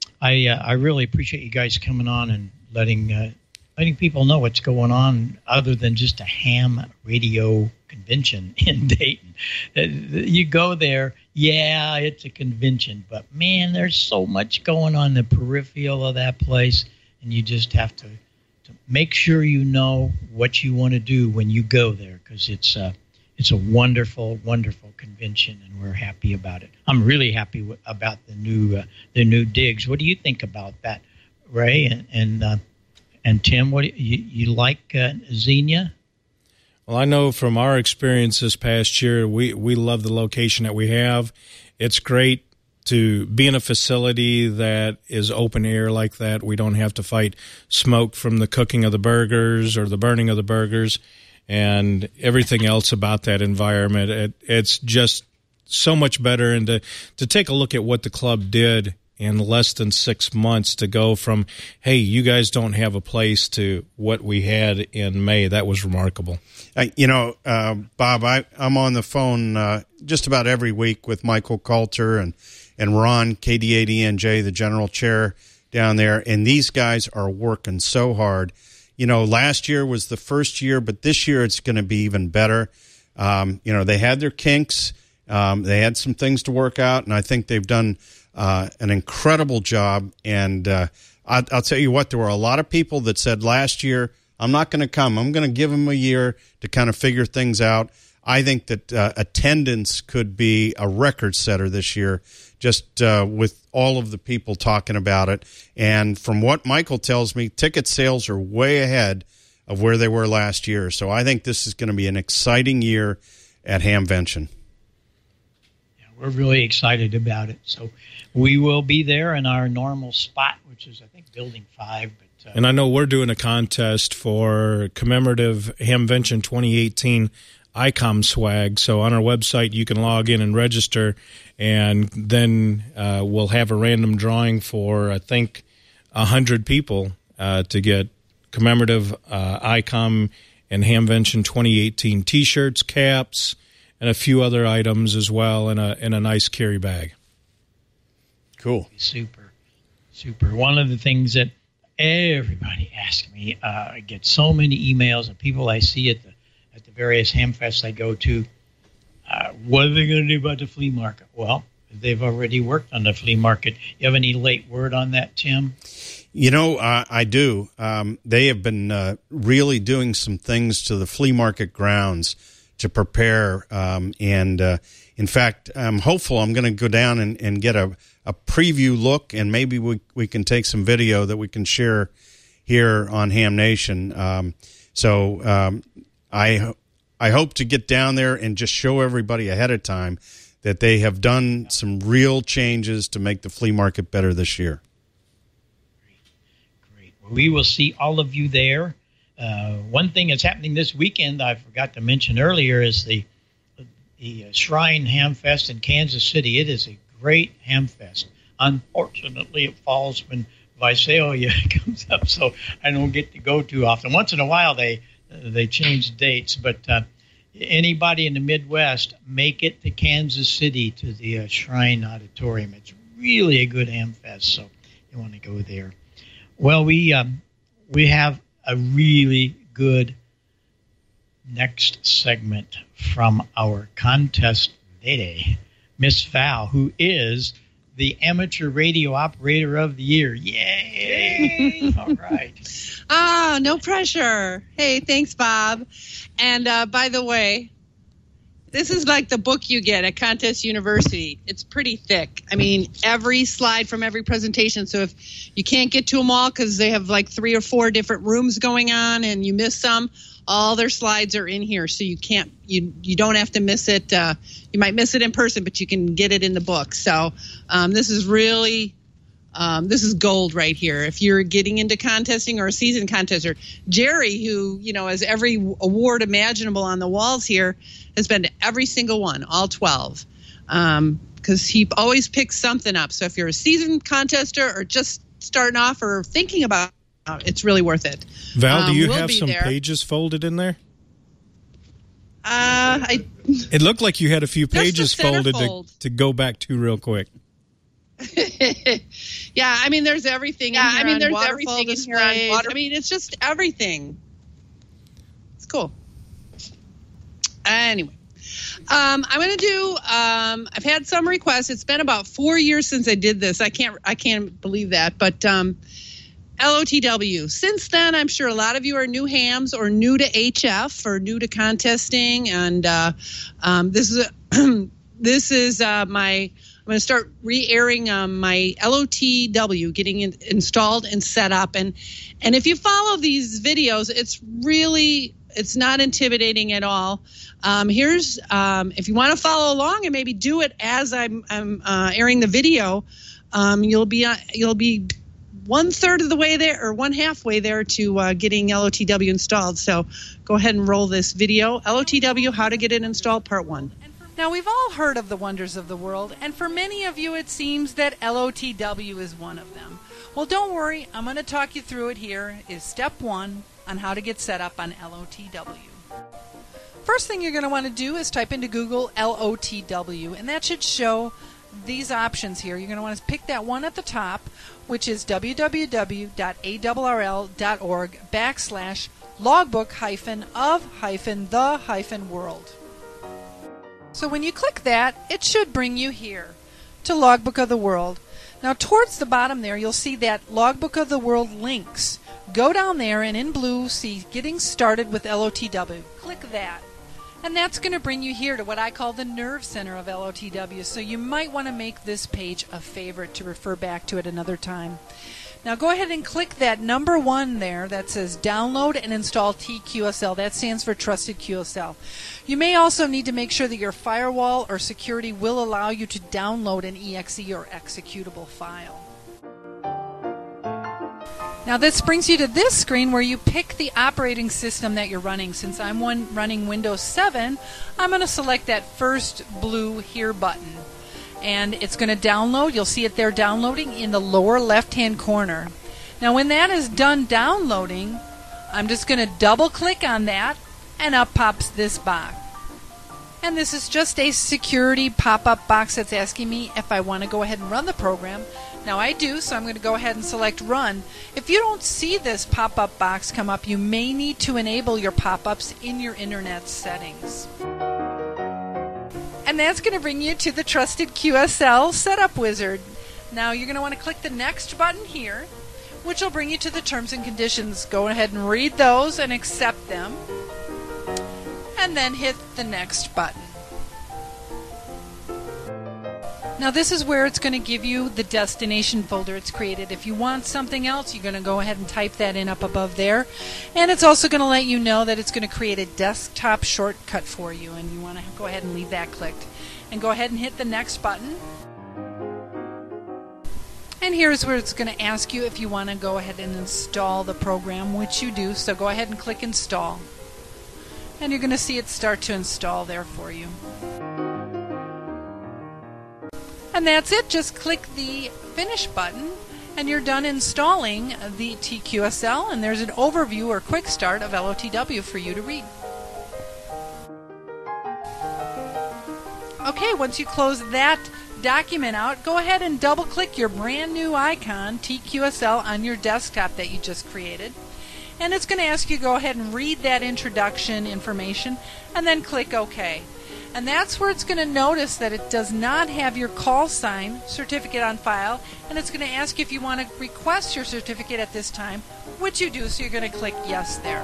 I uh, I really appreciate you guys coming on and letting uh, letting people know what's going on other than just a ham radio convention in Dayton. Uh, you go there, yeah, it's a convention, but man, there's so much going on in the peripheral of that place, and you just have to, to make sure you know what you want to do when you go there, because it's uh, it's a wonderful, wonderful convention, and we're happy about it. I'm really happy w- about the new uh, the new digs. What do you think about that, Ray and and, uh, and Tim? What do you, you like uh, Xenia? Well, I know from our experience this past year, we, we love the location that we have. It's great to be in a facility that is open air like that. We don't have to fight smoke from the cooking of the burgers or the burning of the burgers and everything else about that environment. It, it's just so much better. And to, to take a look at what the club did in less than six months to go from, hey, you guys don't have a place, to what we had in May, that was remarkable. Uh, you know, uh, Bob, I, I'm on the phone uh, just about every week with Michael Coulter and, and Ron, K D A D N J, the general chair down there, and these guys are working so hard. You know, last year was the first year, but this year it's going to be even better. Um, you know, they had their kinks. Um, they had some things to work out, and I think they've done uh, an incredible job. And uh, I, I'll tell you what, there were a lot of people that said last year, I'm not going to come. I'm going to give them a year to kind of figure things out. I think that uh, attendance could be a record setter this year, just uh, with all of the people talking about it. And from what Michael tells me, ticket sales are way ahead of where they were last year. So I think this is going to be an exciting year at Hamvention. Yeah, we're really excited about it. So we will be there in our normal spot, which is, I think, Building five. But, uh, and I know we're doing a contest for commemorative Hamvention twenty eighteen I COM swag. So on our website, you can log in and register, and then uh, we'll have a random drawing for, I think, one hundred people uh, to get commemorative uh, I COM and Hamvention twenty eighteen T-shirts, caps, and a few other items as well in a, in a nice carry bag. Cool. Super, super. One of the things that everybody asks me, uh, I get so many emails of people I see at the at the various Hamfests I go to, uh, what are they going to do about the flea market? Well, they've already worked on the flea market. You have any late word on that, Tim? You know, uh, I do. Um, they have been uh, really doing some things to the flea market grounds to prepare. Um, and, uh, in fact, I'm hopeful I'm going to go down and, and get a, a preview look, and maybe we, we can take some video that we can share here on Ham Nation. Um, so um, I I hope to get down there and just show everybody ahead of time that they have done some real changes to make the flea market better this year. Great. Well, we will see all of you there. Uh, one thing that's happening this weekend I forgot to mention earlier is the the Shrine Hamfest in Kansas City. It is a great Hamfest. Unfortunately, it falls when Visalia comes up, so I don't get to go too often. Once in a while, they they change dates, but uh, anybody in the Midwest, make it to Kansas City to the uh, Shrine Auditorium. It's really a good Hamfest, so you want to go there. Well, we um, we have a really good next segment from our contest lady, Miss Val, who is the Amateur Radio Operator of the Year. Yay! All right. Ah, no pressure. Hey, thanks, Bob. And uh, by the way, this is like the book you get at Contest University. It's pretty thick. I mean, every slide from every presentation. So if you can't get to them all because they have like three or four different rooms going on and you miss some, all their slides are in here. So you can't, you you don't have to miss it. Uh, you might miss it in person, but you can get it in the book. So um, this is really, um, this is gold right here. If you're getting into contesting or a seasoned contester, Jerry, who, you know, has every award imaginable on the walls here, has been to every single one, all twelve, because um, he always picks something up. So if you're a seasoned contester or just starting off or thinking about it, it's really worth it. Val, do um, you we'll have some there. pages folded in in Uh, I, it looked like you had a few pages folded fold. to, to go back to real quick. Yeah, I mean, there's everything. Yeah, in here I mean, on there's waterfall everything in here on displays. water- I mean, it's just everything. It's cool. Anyway, um, I'm going to do. Um, I've had some requests. It's been about four years since I did this. I can't. I can't believe that. But um, L O T W. Since then, I'm sure a lot of you are new hams or new to H F or new to contesting, and uh, um, this is a, this is uh, my. I'm going to start re-airing um, my L O T W, getting in, installed and set up. And and if you follow these videos, it's really, it's not intimidating at all. Um, here's, um, if you want to follow along and maybe do it as I'm, I'm uh, airing the video, um, you'll be uh, you'll be one third of the way there or one halfway there to uh, getting L O T W installed. So go ahead and roll this video. L O T W, how to get it installed, part one. Now, we've all heard of the wonders of the world, and for many of you it seems that L O T W is one of them. Well, don't worry, I'm going to talk you through it. Here is step one on how to get set up on L O T W. First thing you're going to want to do is type into Google L O T W, and that should show these options here. You're going to want to pick that one at the top, which is www.arrl.org backslash logbook hyphen of hyphen the hyphen world. So when you click that, it should bring you here to Logbook of the World. Now towards the bottom there, you'll see that Logbook of the World links. Go down there and in blue see Getting Started with L O T W. Click that. And that's going to bring you here to what I call the nerve center of L O T W. So you might want to make this page a favorite to refer back to at another time. Now go ahead and click that number one there that says download and install T Q S L. That stands for Trusted Q S L. You may also need to make sure that your firewall or security will allow you to download an E X E or executable file. Now this brings you to this screen where you pick the operating system that you're running. Since I'm one running Windows seven, I'm going to select that first blue Here button. And it's going to download. You'll see it there downloading in the lower left-hand corner. Now when that is done downloading, I'm just going to double-click on that, and up pops this box. And this is just a security pop-up box that's asking me if I want to go ahead and run the program. Now I do, so I'm going to go ahead and select Run. If you don't see this pop-up box come up, you may need to enable your pop-ups in your Internet settings. And that's going to bring you to the Trusted Q S L Setup Wizard. Now you're going to want to click the Next button here, which will bring you to the terms and conditions. Go ahead and read those and accept them. And then hit the Next button. Now this is where it's going to give you the destination folder it's created. If you want something else, you're going to go ahead and type that in up above there. And it's also going to let you know that it's going to create a desktop shortcut for you, and you want to go ahead and leave that clicked. And go ahead and hit the Next button. And here's where it's going to ask you if you want to go ahead and install the program, which you do. So go ahead and click Install. And you're going to see it start to install there for you. And that's it. Just click the Finish button and you're done installing the T Q S L, and there's an overview or quick start of L O T W for you to read. Okay, once you close that document out, go ahead and double click your brand new icon T Q S L on your desktop that you just created. And it's going to ask you to go ahead and read that introduction information and then click OK. And that's where it's going to notice that it does not have your call sign certificate on file, and it's going to ask you if you want to request your certificate at this time, which you do, so you're going to click yes there.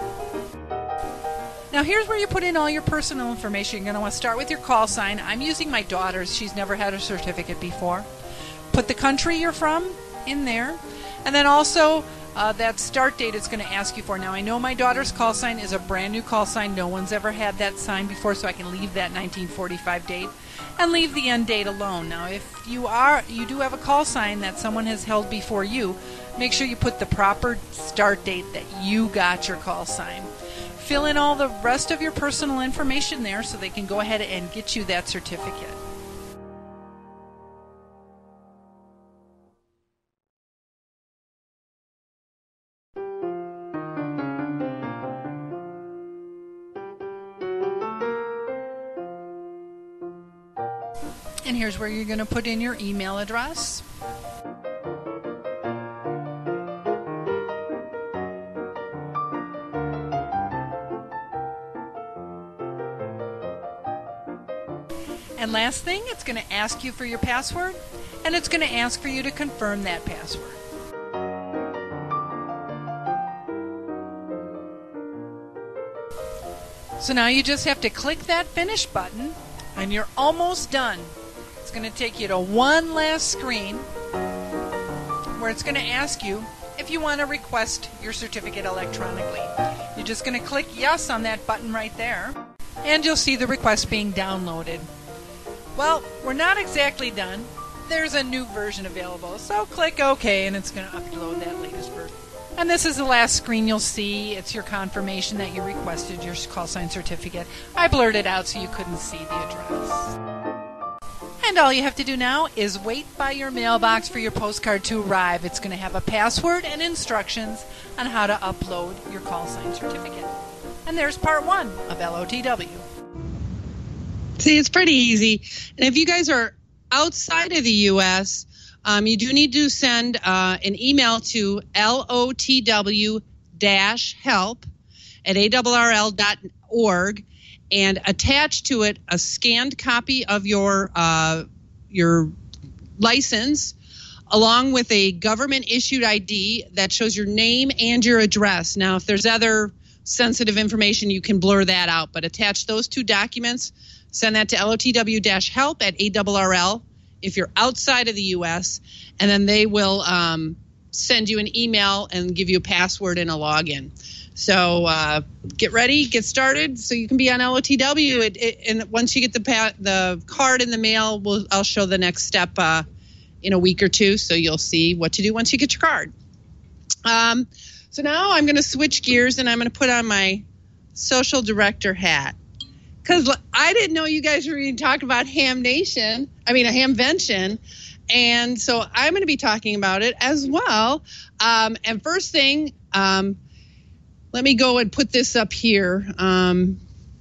Now here's where you put in all your personal information. You're going to want to start with your call sign. I'm using my daughter's. She's never had a certificate before. Put the country you're from in there, and then also Uh, that start date it's going to ask you for. Now, I know my daughter's call sign is a brand new call sign. No one's ever had that sign before, so I can leave that nineteen forty-five date and leave the end date alone. Now, if you are you do have a call sign that someone has held before you, make sure you put the proper start date that you got your call sign. Fill in all the rest of your personal information there so they can go ahead and get you that certificate. And here's where you're going to put in your email address. And last thing, it's going to ask you for your password, and it's going to ask for you to confirm that password. So now you just have to click that finish button, and you're almost done. It's going to take you to one last screen where it's going to ask you if you want to request your certificate electronically. You're just going to click yes on that button right there, and you'll see the request being downloaded. Well, we're not exactly done. There's a new version available, so click OK, and it's going to upload that latest version. And this is the last screen you'll see. It's your confirmation that you requested your call sign certificate. I blurred it out so you couldn't see the address. And all you have to do now is wait by your mailbox for your postcard to arrive. It's going to have a password and instructions on how to upload your call sign certificate. And there's part one of L O T W. See, it's pretty easy. And if you guys are outside of the U S, um, you do need to send uh, an email to L O T W help at A R R L dot org and attach to it a scanned copy of your uh, your license along with a government-issued I D that shows your name and your address. Now, if there's other sensitive information, you can blur that out, but attach those two documents. Send that to L O T W help at A R R L if you're outside of the U S, and then they will um, send you an email and give you a password and a login. So uh, get ready, get started, so you can be on L O T W. It, it, and once you get the pa- the card in the mail, we'll, I'll show the next step uh, in a week or two, so you'll see what to do once you get your card. Um, so now I'm going to switch gears, and I'm going to put on my social director hat. Because I didn't know you guys were going to talk about Ham Nation, I mean, a Hamvention, and so I'm going to be talking about it as well. Um, and first thing, um, let me go and put this up here. Um,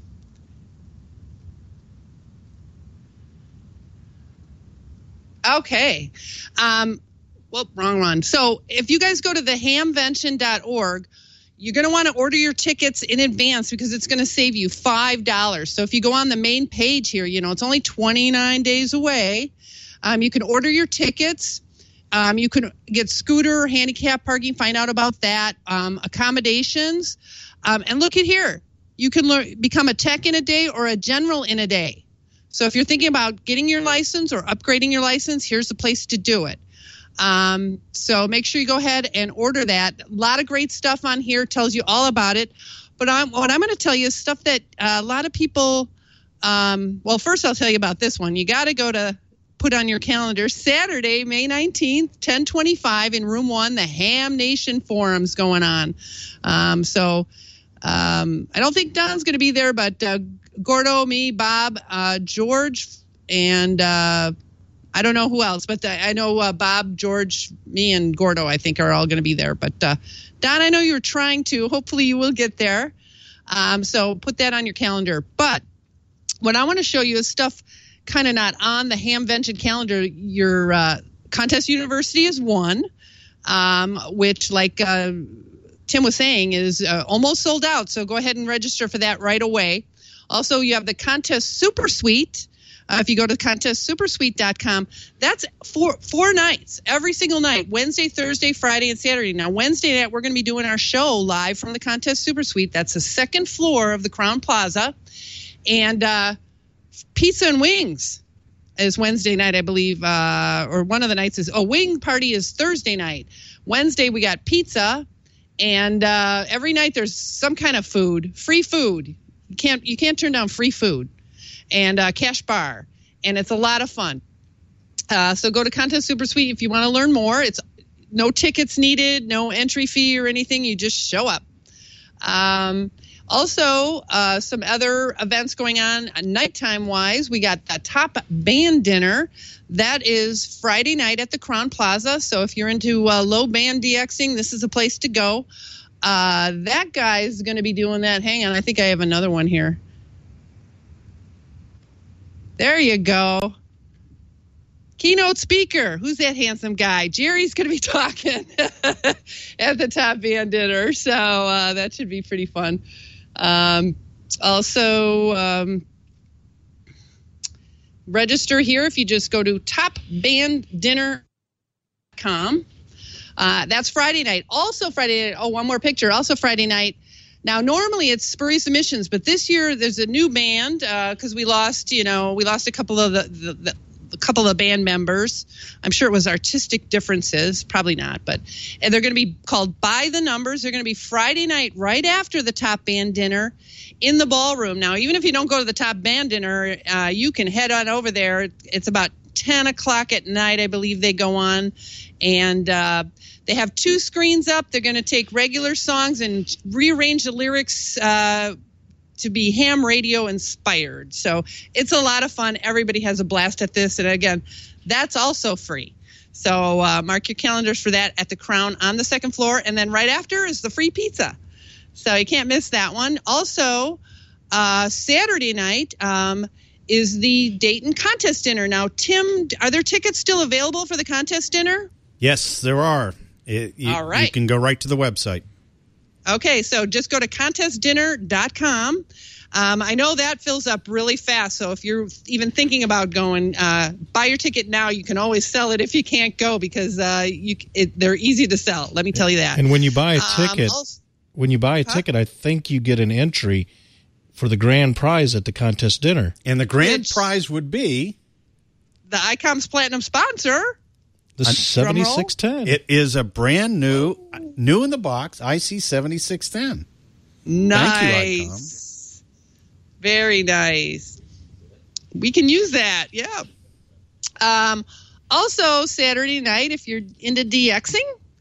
okay. Um, well, wrong one. So if you guys go to the hamvention dot org, you're going to want to order your tickets in advance because it's going to save you five dollars. So if you go on the main page here, you know, it's only twenty-nine days away. Um, you can order your tickets. Um, you can get scooter, handicap parking, find out about that, um, accommodations. Um, and look at here. You can learn, become a tech in a day or a general in a day. So if you're thinking about getting your license or upgrading your license, here's the place to do it. Um, so make sure you go ahead and order that. A lot of great stuff on here, tells you all about it. But I'm, what I'm going to tell you is stuff that uh, a lot of people, um, well, first I'll tell you about this one. You got to go to, put on your calendar, Saturday, May nineteenth, ten twenty-five in room one, the Ham Nation Forum's going on. Um, so um, I don't think Don's going to be there, but uh, Gordo, me, Bob, uh, George, and uh, I don't know who else, but the, I know uh, Bob, George, me, and Gordo, I think, are all going to be there. But uh, Don, I know you're trying to. Hopefully you will get there. Um, so put that on your calendar. But what I want to show you is stuff kind of not on the Hamvention calendar. Your uh, Contest University is one, um, which, like uh, Tim was saying, is uh, almost sold out. So go ahead and register for that right away. Also, you have the Contest Super Suite. Uh, if you go to contest super suite dot com, that's four four nights, every single night, Wednesday, Thursday, Friday, and Saturday. Now, Wednesday night, we're going to be doing our show live from the Contest Super Suite. That's the second floor of the Crowne Plaza. And uh, pizza and wings is Wednesday night, I believe, uh, or one of the nights is, oh, wing party is Thursday night. Wednesday, we got pizza. And uh, every night there's some kind of food, free food. You can't, you can't turn down free food. And uh, cash bar, and it's a lot of fun. Uh, so go to Contest Super Suite if you want to learn more. It's no tickets needed, no entry fee or anything. You just show up. Um, also, uh, some other events going on uh, nighttime-wise. We got the Top Band Dinner. That is Friday night at the Crowne Plaza. So if you're into uh, low band DXing, this is a place to go. Uh, that guy is going to be doing that. Hang on, I think I have another one here. There you go. Keynote speaker. Who's that handsome guy? Jerry's going to be talking at the Top Band Dinner. So uh, that should be pretty fun. Um, also, um, register here if you just go to top band dinner dot com. Uh, that's Friday night. Also Friday night. Oh, one more picture. Also Friday night. Now, normally it's Spurious Submissions, but this year there's a new band because uh, we lost, you know, we lost a couple of the, the, the a couple of the band members. I'm sure it was artistic differences, probably not, but and they're going to be called By the Numbers. They're going to be Friday night right after the Top Band Dinner in the ballroom. Now, even if you don't go to the Top Band Dinner, uh, you can head on over there. It's about ten o'clock at night, I believe they go on, and uh, they have two screens up. They're going to take regular songs and rearrange the lyrics uh, to be ham radio inspired. So it's a lot of fun. Everybody has a blast at this. And again, that's also free. So uh, mark your calendars for that at the Crowne on the second floor. And then right after is the free pizza. So you can't miss that one. Also, uh, Saturday night um, is the Dayton Contest Dinner. Now, Tim, are there tickets still available for the contest dinner? Yes, there are. It, you, All right. You can go right to the website. Okay, so just go to contest dinner dot com. Um, I know that fills up really fast, so if you're even thinking about going, uh, buy your ticket now. You can always sell it if you can't go because uh, you it, they're easy to sell. Let me tell you that. And when you buy a ticket, um, also, when you buy a huh? ticket, I think you get an entry for the grand prize at the contest dinner. And the grand Which, prize would be the ICOM's platinum sponsor. The seventy-six ten. It is a brand new, new in the box, I C seventy-six ten. Nice. Thank you, ICOM. Very nice. We can use that, yeah. Um, also, Saturday night, if you're into DXing,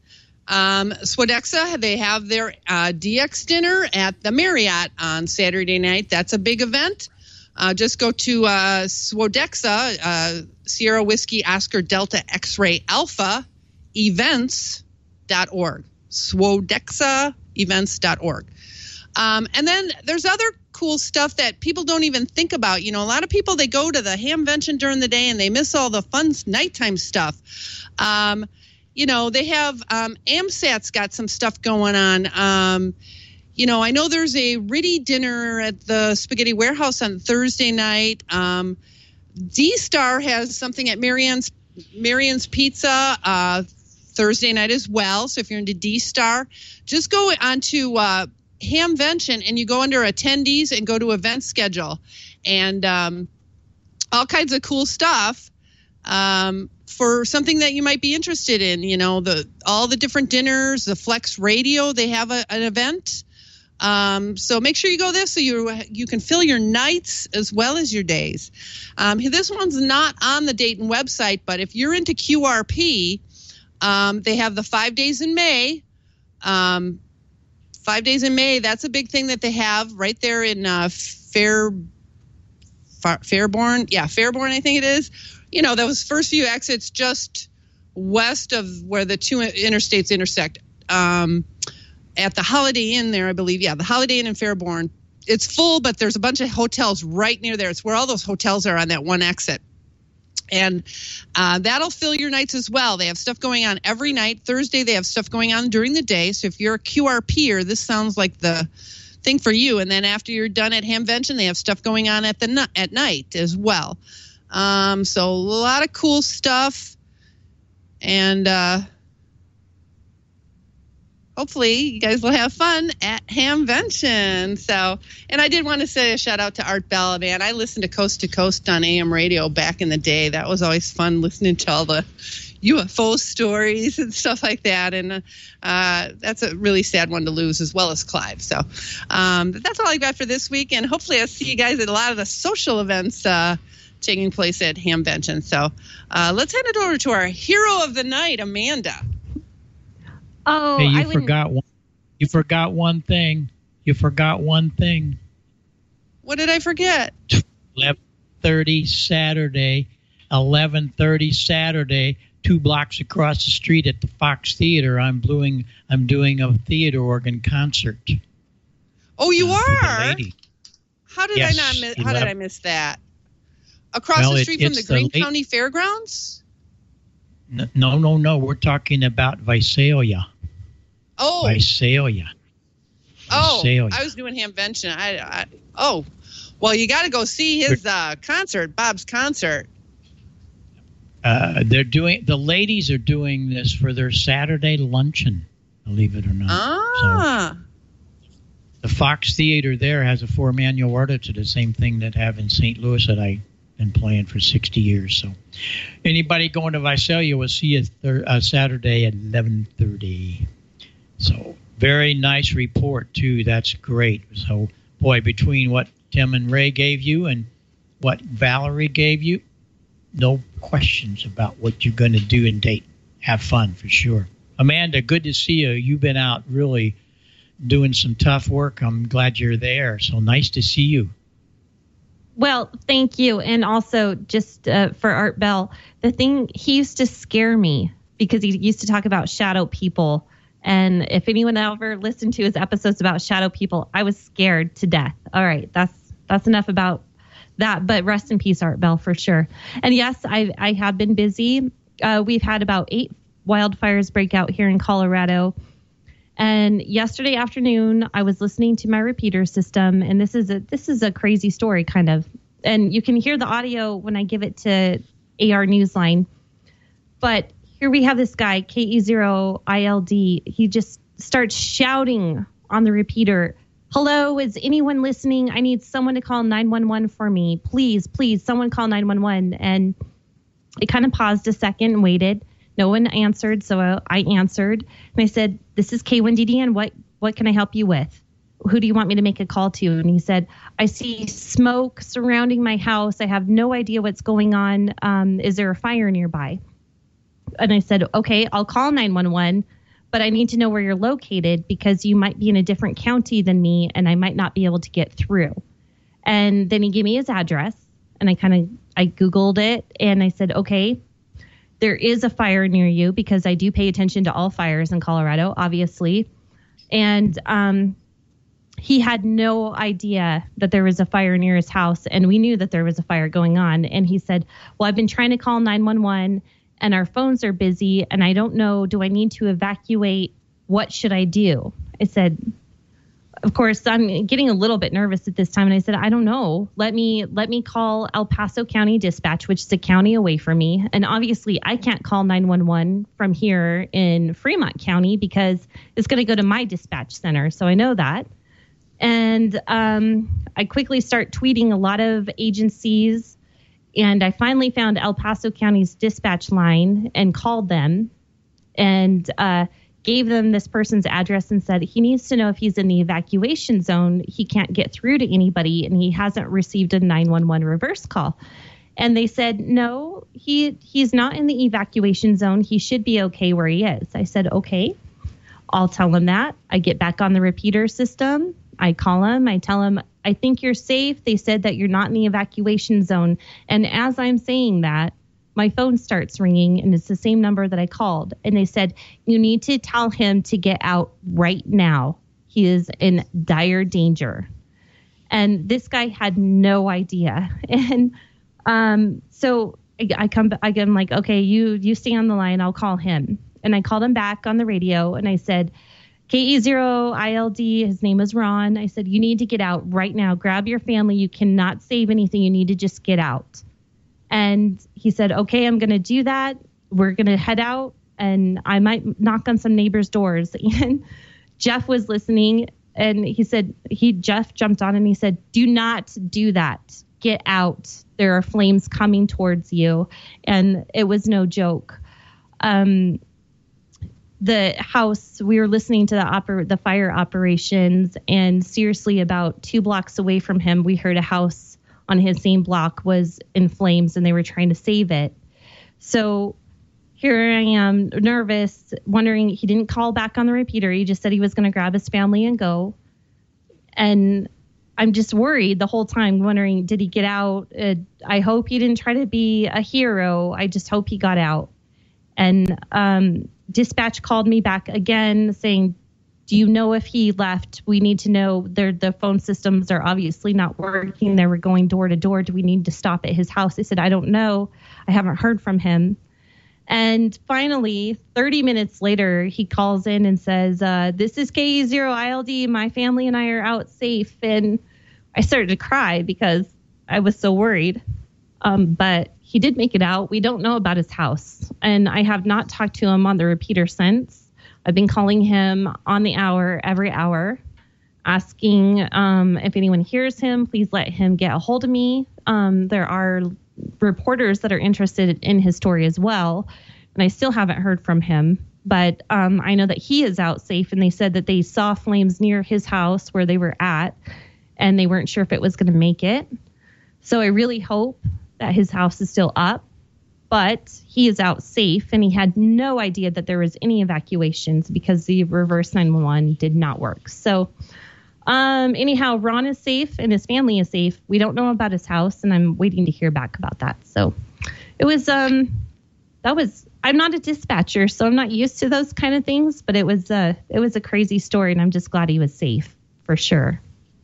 um, Swodexa, they have their uh, D X dinner at the Marriott on Saturday night. That's a big event. Uh, just go to uh, Swodexa, uh, Sierra Whiskey Oscar Delta X-Ray Alpha events dot org. Swodexa events dot org. Um, and then there's other cool stuff that people don't even think about. You know, a lot of people, they go to the Hamvention during the day and they miss all the fun nighttime stuff. Um, you know, they have um, AMSAT's got some stuff going on. Um, You know, I know there's a Ritty dinner at the Spaghetti Warehouse on Thursday night. Um, D-Star has something at Marianne's, Marianne's Pizza uh, Thursday night as well. So if you're into D-Star, just go onto uh, Hamvention and you go under attendees and go to event schedule. And um, all kinds of cool stuff um, for something that you might be interested in. You know, the all the different dinners, the Flex Radio, they have a, an event. Um, so make sure you go there so you you can fill your nights as well as your days. Um, this one's not on the Dayton website, but if you're into Q R P, um, they have the five days in May. Um, five days in May, that's a big thing that they have right there in uh, Fair, Far, Fairborn. Yeah, Fairborn, I think it is. You know, those first few exits just west of where the two interstates intersect. Um, At the Holiday Inn there, I believe. Yeah, the Holiday Inn in Fairborn. It's full, but there's a bunch of hotels right near there. It's where all those hotels are on that one exit. And uh, that'll fill your nights as well. They have stuff going on every night. Thursday, they have stuff going on during the day. So if you're a Q R P-er, this sounds like the thing for you. And then after you're done at Hamvention, they have stuff going on at the at night as well. Um, so a lot of cool stuff, and uh, hopefully you guys will have fun at Hamvention. So, and I did want to say a shout out to Art Bell, man. I listened to Coast to Coast on A M radio back in the day. That was always fun listening to all the U F O stories and stuff like that. And uh, that's a really sad one to lose, as well as Clive. So um, but that's all I got for this week. And hopefully I'll see you guys at a lot of the social events uh, taking place at Hamvention. So uh, let's hand it over to our hero of the night, Amanda. Oh, hey, you I forgot one. You forgot one thing. You forgot one thing. What did I forget? eleven thirty Saturday. eleven thirty Saturday. Two blocks across the street at the Fox Theater, I'm doing I'm doing a theater organ concert. Oh, you uh, are? How did yes, I not? Miss, how did I miss that? Across well, the street it, from the Greene the County Fairgrounds? No, no, no. We're talking about Visalia. Oh, Visalia. Oh, Visalia. I was doing Hamvention. I, I oh, well, you got to go see his uh, concert, Bob's concert. Uh, they're doing the ladies are doing this for their Saturday luncheon, believe it or not. Ah. So the Fox Theater there has a four manual order to the same thing that have in Saint Louis that I've been playing for sixty years. So anybody going to Visalia will see us thir- uh, Saturday at eleven thirty. So very nice report too. That's great. So boy, between what Tim and Ray gave you and what Valerie gave you, no questions about what you're going to do and date. Have fun for sure. Amanda, good to see you. You've been out really doing some tough work. I'm glad you're there. So nice to see you. Well, thank you. And also just uh, for Art Bell, the thing, he used to scare me because he used to talk about shadow people. And if anyone ever listened to his episodes about shadow people, I was scared to death. All right, that's that's enough about that, but rest in peace, Art Bell, for sure. And yes, I I have been busy. Uh, we've had about eight wildfires break out here in Colorado. And yesterday afternoon, I was listening to my repeater system, and this is a this is a crazy story, kind of. And you can hear the audio when I give it to A R Newsline. But here we have this guy, K E zero I L D. He just starts shouting on the repeater, "Hello, is anyone listening? I need someone to call nine one one for me. Please, please, someone call nine one one. And it kind of paused a second and waited. No one answered, so I answered. And I said, "This is K one D D N. What, what can I help you with? Who do you want me to make a call to?" And he said, "I see smoke surrounding my house. I have no idea what's going on. Um, is there a fire nearby?" And I said, "Okay, I'll call nine one one. But I need to know where you're located because you might be in a different county than me and I might not be able to get through." And then he gave me his address and I kind of, I Googled it and I said, "Okay, there is a fire near you," because I do pay attention to all fires in Colorado, obviously. And um, he had no idea that there was a fire near his house, and we knew that there was a fire going on. And he said, "Well, I've been trying to call nine one one and our phones are busy and I don't know, do I need to evacuate? What should I do?" I said, of course, I'm getting a little bit nervous at this time. And I said, "I don't know. Let me let me call El Paso County Dispatch, which is a county away from me. And obviously I can't call nine one one from here in Fremont County because it's going to go to my dispatch center. So I know that." And um, I quickly start tweeting a lot of agencies. And I finally found El Paso County's dispatch line and called them and uh, gave them this person's address and said he needs to know if he's in the evacuation zone. He can't get through to anybody and he hasn't received a nine one one reverse call. And they said, "No, he he's not in the evacuation zone. He should be okay where he is." I said, "Okay, I'll tell him that." I get back on the repeater system. I call him. I tell him, "I think you're safe. They said that you're not in the evacuation zone." And as I'm saying that, my phone starts ringing and it's the same number that I called. And they said, "You need to tell him to get out right now. He is in dire danger." And this guy had no idea. And um, so I, I come, I'm like, "Okay, you, you stay on the line. I'll call him." And I called him back on the radio and I said, K E zero I L D, his name is Ron. I said, you need to get out right now. Grab your family. You cannot save anything. You need to just get out. And he said, okay, I'm going to do that. We're going to head out, and I might knock on some neighbors' doors. And Jeff was listening, and he said, he Jeff jumped on and he said, do not do that. Get out. There are flames coming towards you. And it was no joke. Um, the house, we were listening to the oper- the fire operations, and seriously, about two blocks away from him, we heard a house on his same block was in flames, and they were trying to save it. So here I am, nervous, wondering, he didn't call back on the repeater. He just said he was going to grab his family and go. And I'm just worried the whole time, wondering, did he get out? Uh, I hope he didn't try to be a hero. I just hope he got out. And um, dispatch called me back again saying, do you know if he left? We need to know. Their the phone systems are obviously not working. They were going door to door. Do we need to stop at his house? I said, I don't know. I haven't heard from him. And finally, thirty minutes later, he calls in and says, uh, this is K E zero I L D. My family and I are out safe. And I started to cry because I was so worried. Um, but he did make it out. We don't know about his house. And I have not talked to him on the repeater since. I've been calling him on the hour, every hour, asking um, if anyone hears him, please let him get a hold of me. Um, there are reporters that are interested in his story as well, and I still haven't heard from him. But um, I know that he is out safe, and they said that they saw flames near his house where they were at, and they weren't sure if it was going to make it. So I really hope that his house is still up, but he is out safe, and he had no idea that there was any evacuations because the reverse nine one one did not work. So um, anyhow, Ron is safe and his family is safe. We don't know about his house, and I'm waiting to hear back about that. So it was, um, that was, I'm not a dispatcher, so I'm not used to those kind of things, but it was, uh, it was a crazy story, and I'm just glad he was safe for sure.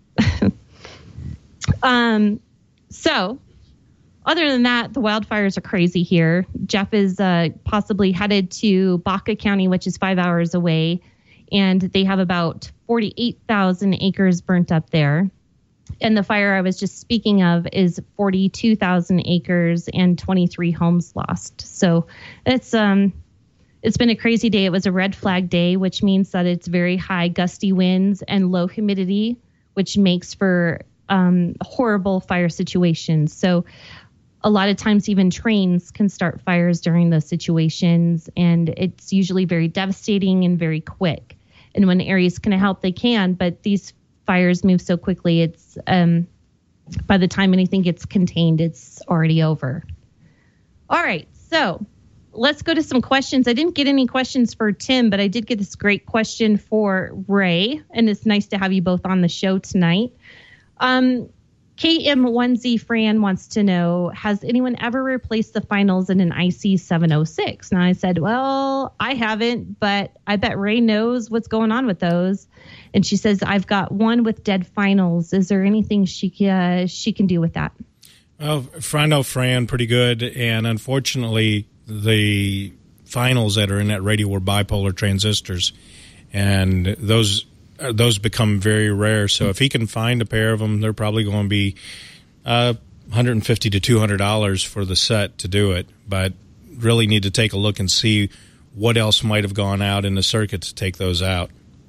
um, so other than that, the wildfires are crazy here. Jeff is uh, possibly headed to Baca County, which is five hours away, and they have about forty-eight thousand acres burnt up there. And the fire I was just speaking of is forty-two thousand acres and twenty-three homes lost. So it's um, it's been a crazy day. It was a red flag day, which means that it's very high gusty winds and low humidity, which makes for um, horrible fire situations. So a lot of times even trains can start fires during those situations, and it's usually very devastating and very quick. And when areas can help, they can, but these fires move so quickly, it's um, by the time anything gets contained, it's already over. All right, so let's go to some questions. I didn't get any questions for Tim, but I did get this great question for Ray, and it's nice to have you both on the show tonight. Um, K M one Z Fran wants to know, has anyone ever replaced the finals in an I C seven oh six? Now I said, well, I haven't, but I bet Ray knows what's going on with those. And she says, I've got one with dead finals. Is there anything she, uh, she can do with that? Well, I know Fran pretty good, and unfortunately the finals that are in that radio were bipolar transistors, and those those become very rare. So if he can find a pair of them, they're probably going to be uh, one hundred fifty to two hundred dollars for the set to do it. But really need to take a look and see what else might have gone out in the circuit to take those out.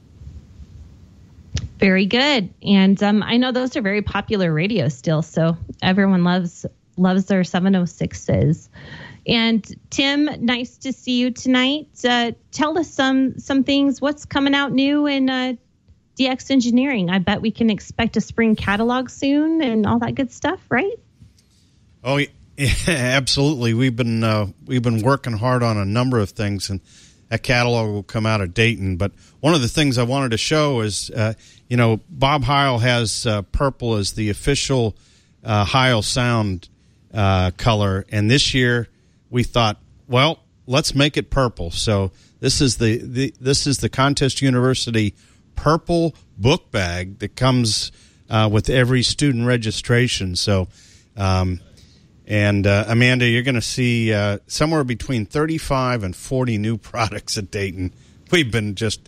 Very good. And um, I know those are very popular radios still, so everyone loves loves their seven oh sixes. And Tim, nice to see you tonight. Uh, tell us some some things. What's coming out new in uh, D X Engineering? I bet we can expect a spring catalog soon and all that good stuff, right? Oh, yeah, absolutely. We've been uh, we've been working hard on a number of things, and that catalog will come out of Dayton. But one of the things I wanted to show is, uh, you know, Bob Heil has uh, purple as the official uh, Heil sound uh, color, and this year we thought, well, let's make it purple. So this is the, the this is the Contest University purple book bag that comes uh, with every student registration. So, um, and uh, Amanda, you're going to see uh, somewhere between thirty-five and forty new products at Dayton. We've been just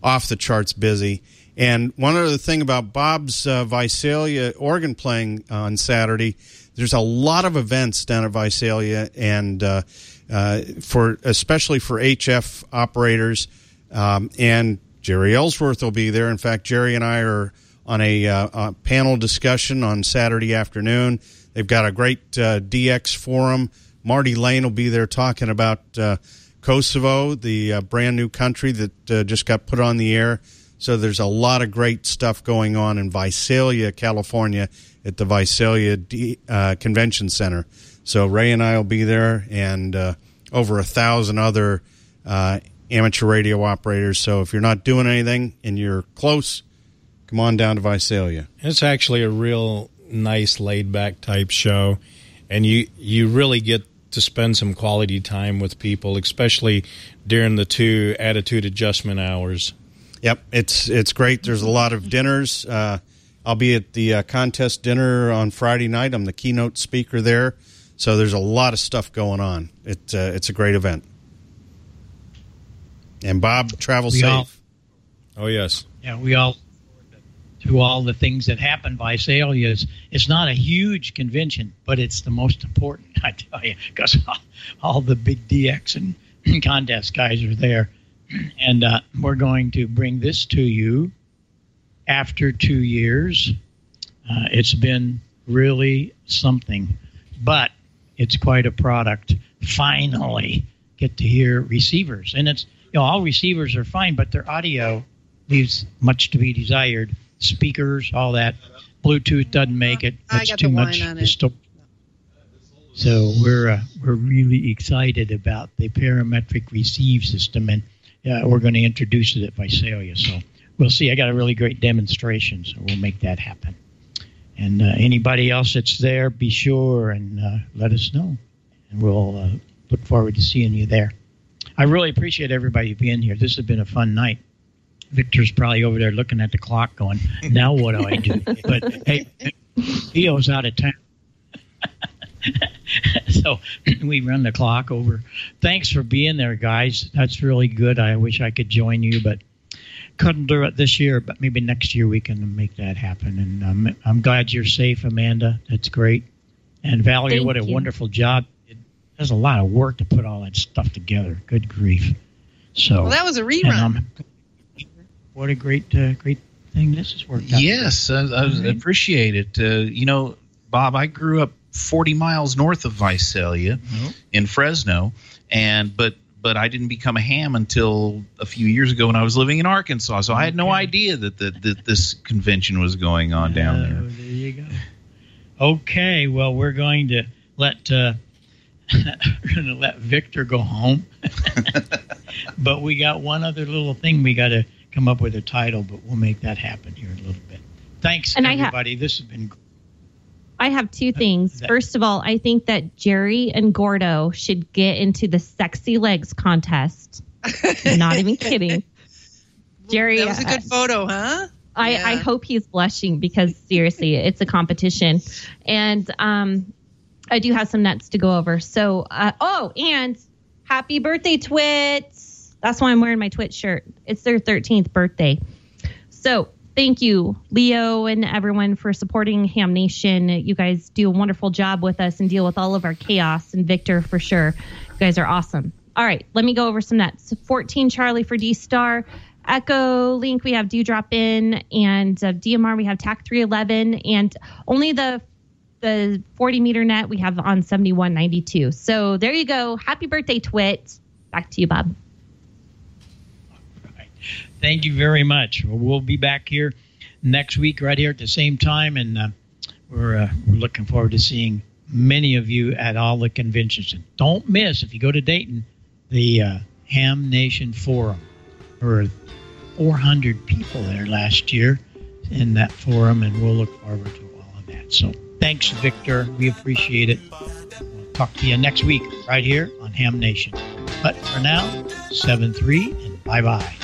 off the charts busy. And one other thing about Bob's uh, Visalia organ playing on Saturday, there's a lot of events down at Visalia, and uh, uh, for especially for H F operators. Um, and Jerry Ellsworth will be there. In fact, Jerry and I are on a, uh, a panel discussion on Saturday afternoon. They've got a great uh, D X forum. Marty Lane will be there talking about uh, Kosovo, the uh, brand new country that uh, just got put on the air. So there's a lot of great stuff going on in Visalia, California, at the Visalia D, uh, Convention Center. So Ray and I will be there, and uh, over a thousand other uh, amateur radio operators. So if you're not doing anything and you're close, come on down to Visalia. It's actually a real nice, laid-back type show, and you you really get to spend some quality time with people, especially during the two attitude adjustment hours. Yep, it's it's great. There's a lot of dinners. Uh, I'll be at the uh, contest dinner on Friday night. I'm the keynote speaker there, so there's a lot of stuff going on. It uh, it's a great event. And Bob, travel we safe. All, oh yes, yeah, we all to all the things that happen. Visalia is it's not a huge convention, but it's the most important. I tell you, because all, all the big D X and contest guys are there. And uh, we're going to bring this to you after two years. Uh, it's been really something, but it's quite a product. Finally, get to hear receivers. And it's, you know, all receivers are fine, but their audio leaves much to be desired. Speakers, all that. Bluetooth doesn't make it. That's too much to store. So we're, uh, we're really excited about the parametric receive system, and Uh, we're going to introduce it at Visalia, so we'll see. I got a really great demonstration, so we'll make that happen. And uh, anybody else that's there, be sure and uh, let us know, and we'll uh, look forward to seeing you there. I really appreciate everybody being here. This has been a fun night. Victor's probably over there looking at the clock going, now what do I do? But, hey, Theo's out of town. So we run the clock over. Thanks for being there, guys. That's really good. I wish I could join you, but couldn't do it this year. But maybe next year we can make that happen. And um, I'm glad you're safe, Amanda. That's great. And Valerie, Thank what a you. wonderful job. It, there's a lot of work to put all that stuff together. Good grief. So well, that was a rerun. and, um, what a great, uh, great thing this has worked out. Yes, I, I Mm-hmm. appreciate it. Uh, you know, Bob, I grew up forty miles north of Visalia Mm-hmm. in Fresno, and but but I didn't become a ham until a few years ago when I was living in Arkansas. So I had no idea that the, that this convention was going on down Oh, there. there you go. Okay, well, we're going to let uh, we're going to let Victor go home, but we got one other little thing. We got to come up with a title, but we'll make that happen here in a little bit. Thanks, And I ha- everybody. This has been. I have two things. that- First of all, I think that Jerry and Gordo should get into the sexy legs contest. Not even kidding. Jerry, That was a good uh, photo, huh? I, Yeah. I hope he's blushing because seriously, it's a competition. And um, I do have some nuts to go over. So, uh, oh, and happy birthday, Twits. That's why I'm wearing my Twit shirt. It's their thirteenth birthday. So thank you, Leo, and everyone for supporting Ham Nation. You guys do a wonderful job with us and deal with all of our chaos. And Victor, for sure. You guys are awesome. All right, let me go over some nuts. fourteen Charlie for D-Star. Echo Link, we have Dewdrop in. And uh, D M R, we have T A C three eleven. And only the the forty meter net we have on seventy-one ninety-two. So there you go. Happy birthday, Twit. Back to you, Bob. Thank you very much. We'll be back here next week, right here at the same time, and uh, we're uh, we're looking forward to seeing many of you at all the conventions. And don't miss, if you go to Dayton, the uh, Ham Nation Forum. There were four hundred people there last year in that forum, and we'll look forward to all of that. So thanks, Victor. We appreciate it. We'll talk to you next week right here on Ham Nation. But for now, seven three and bye-bye.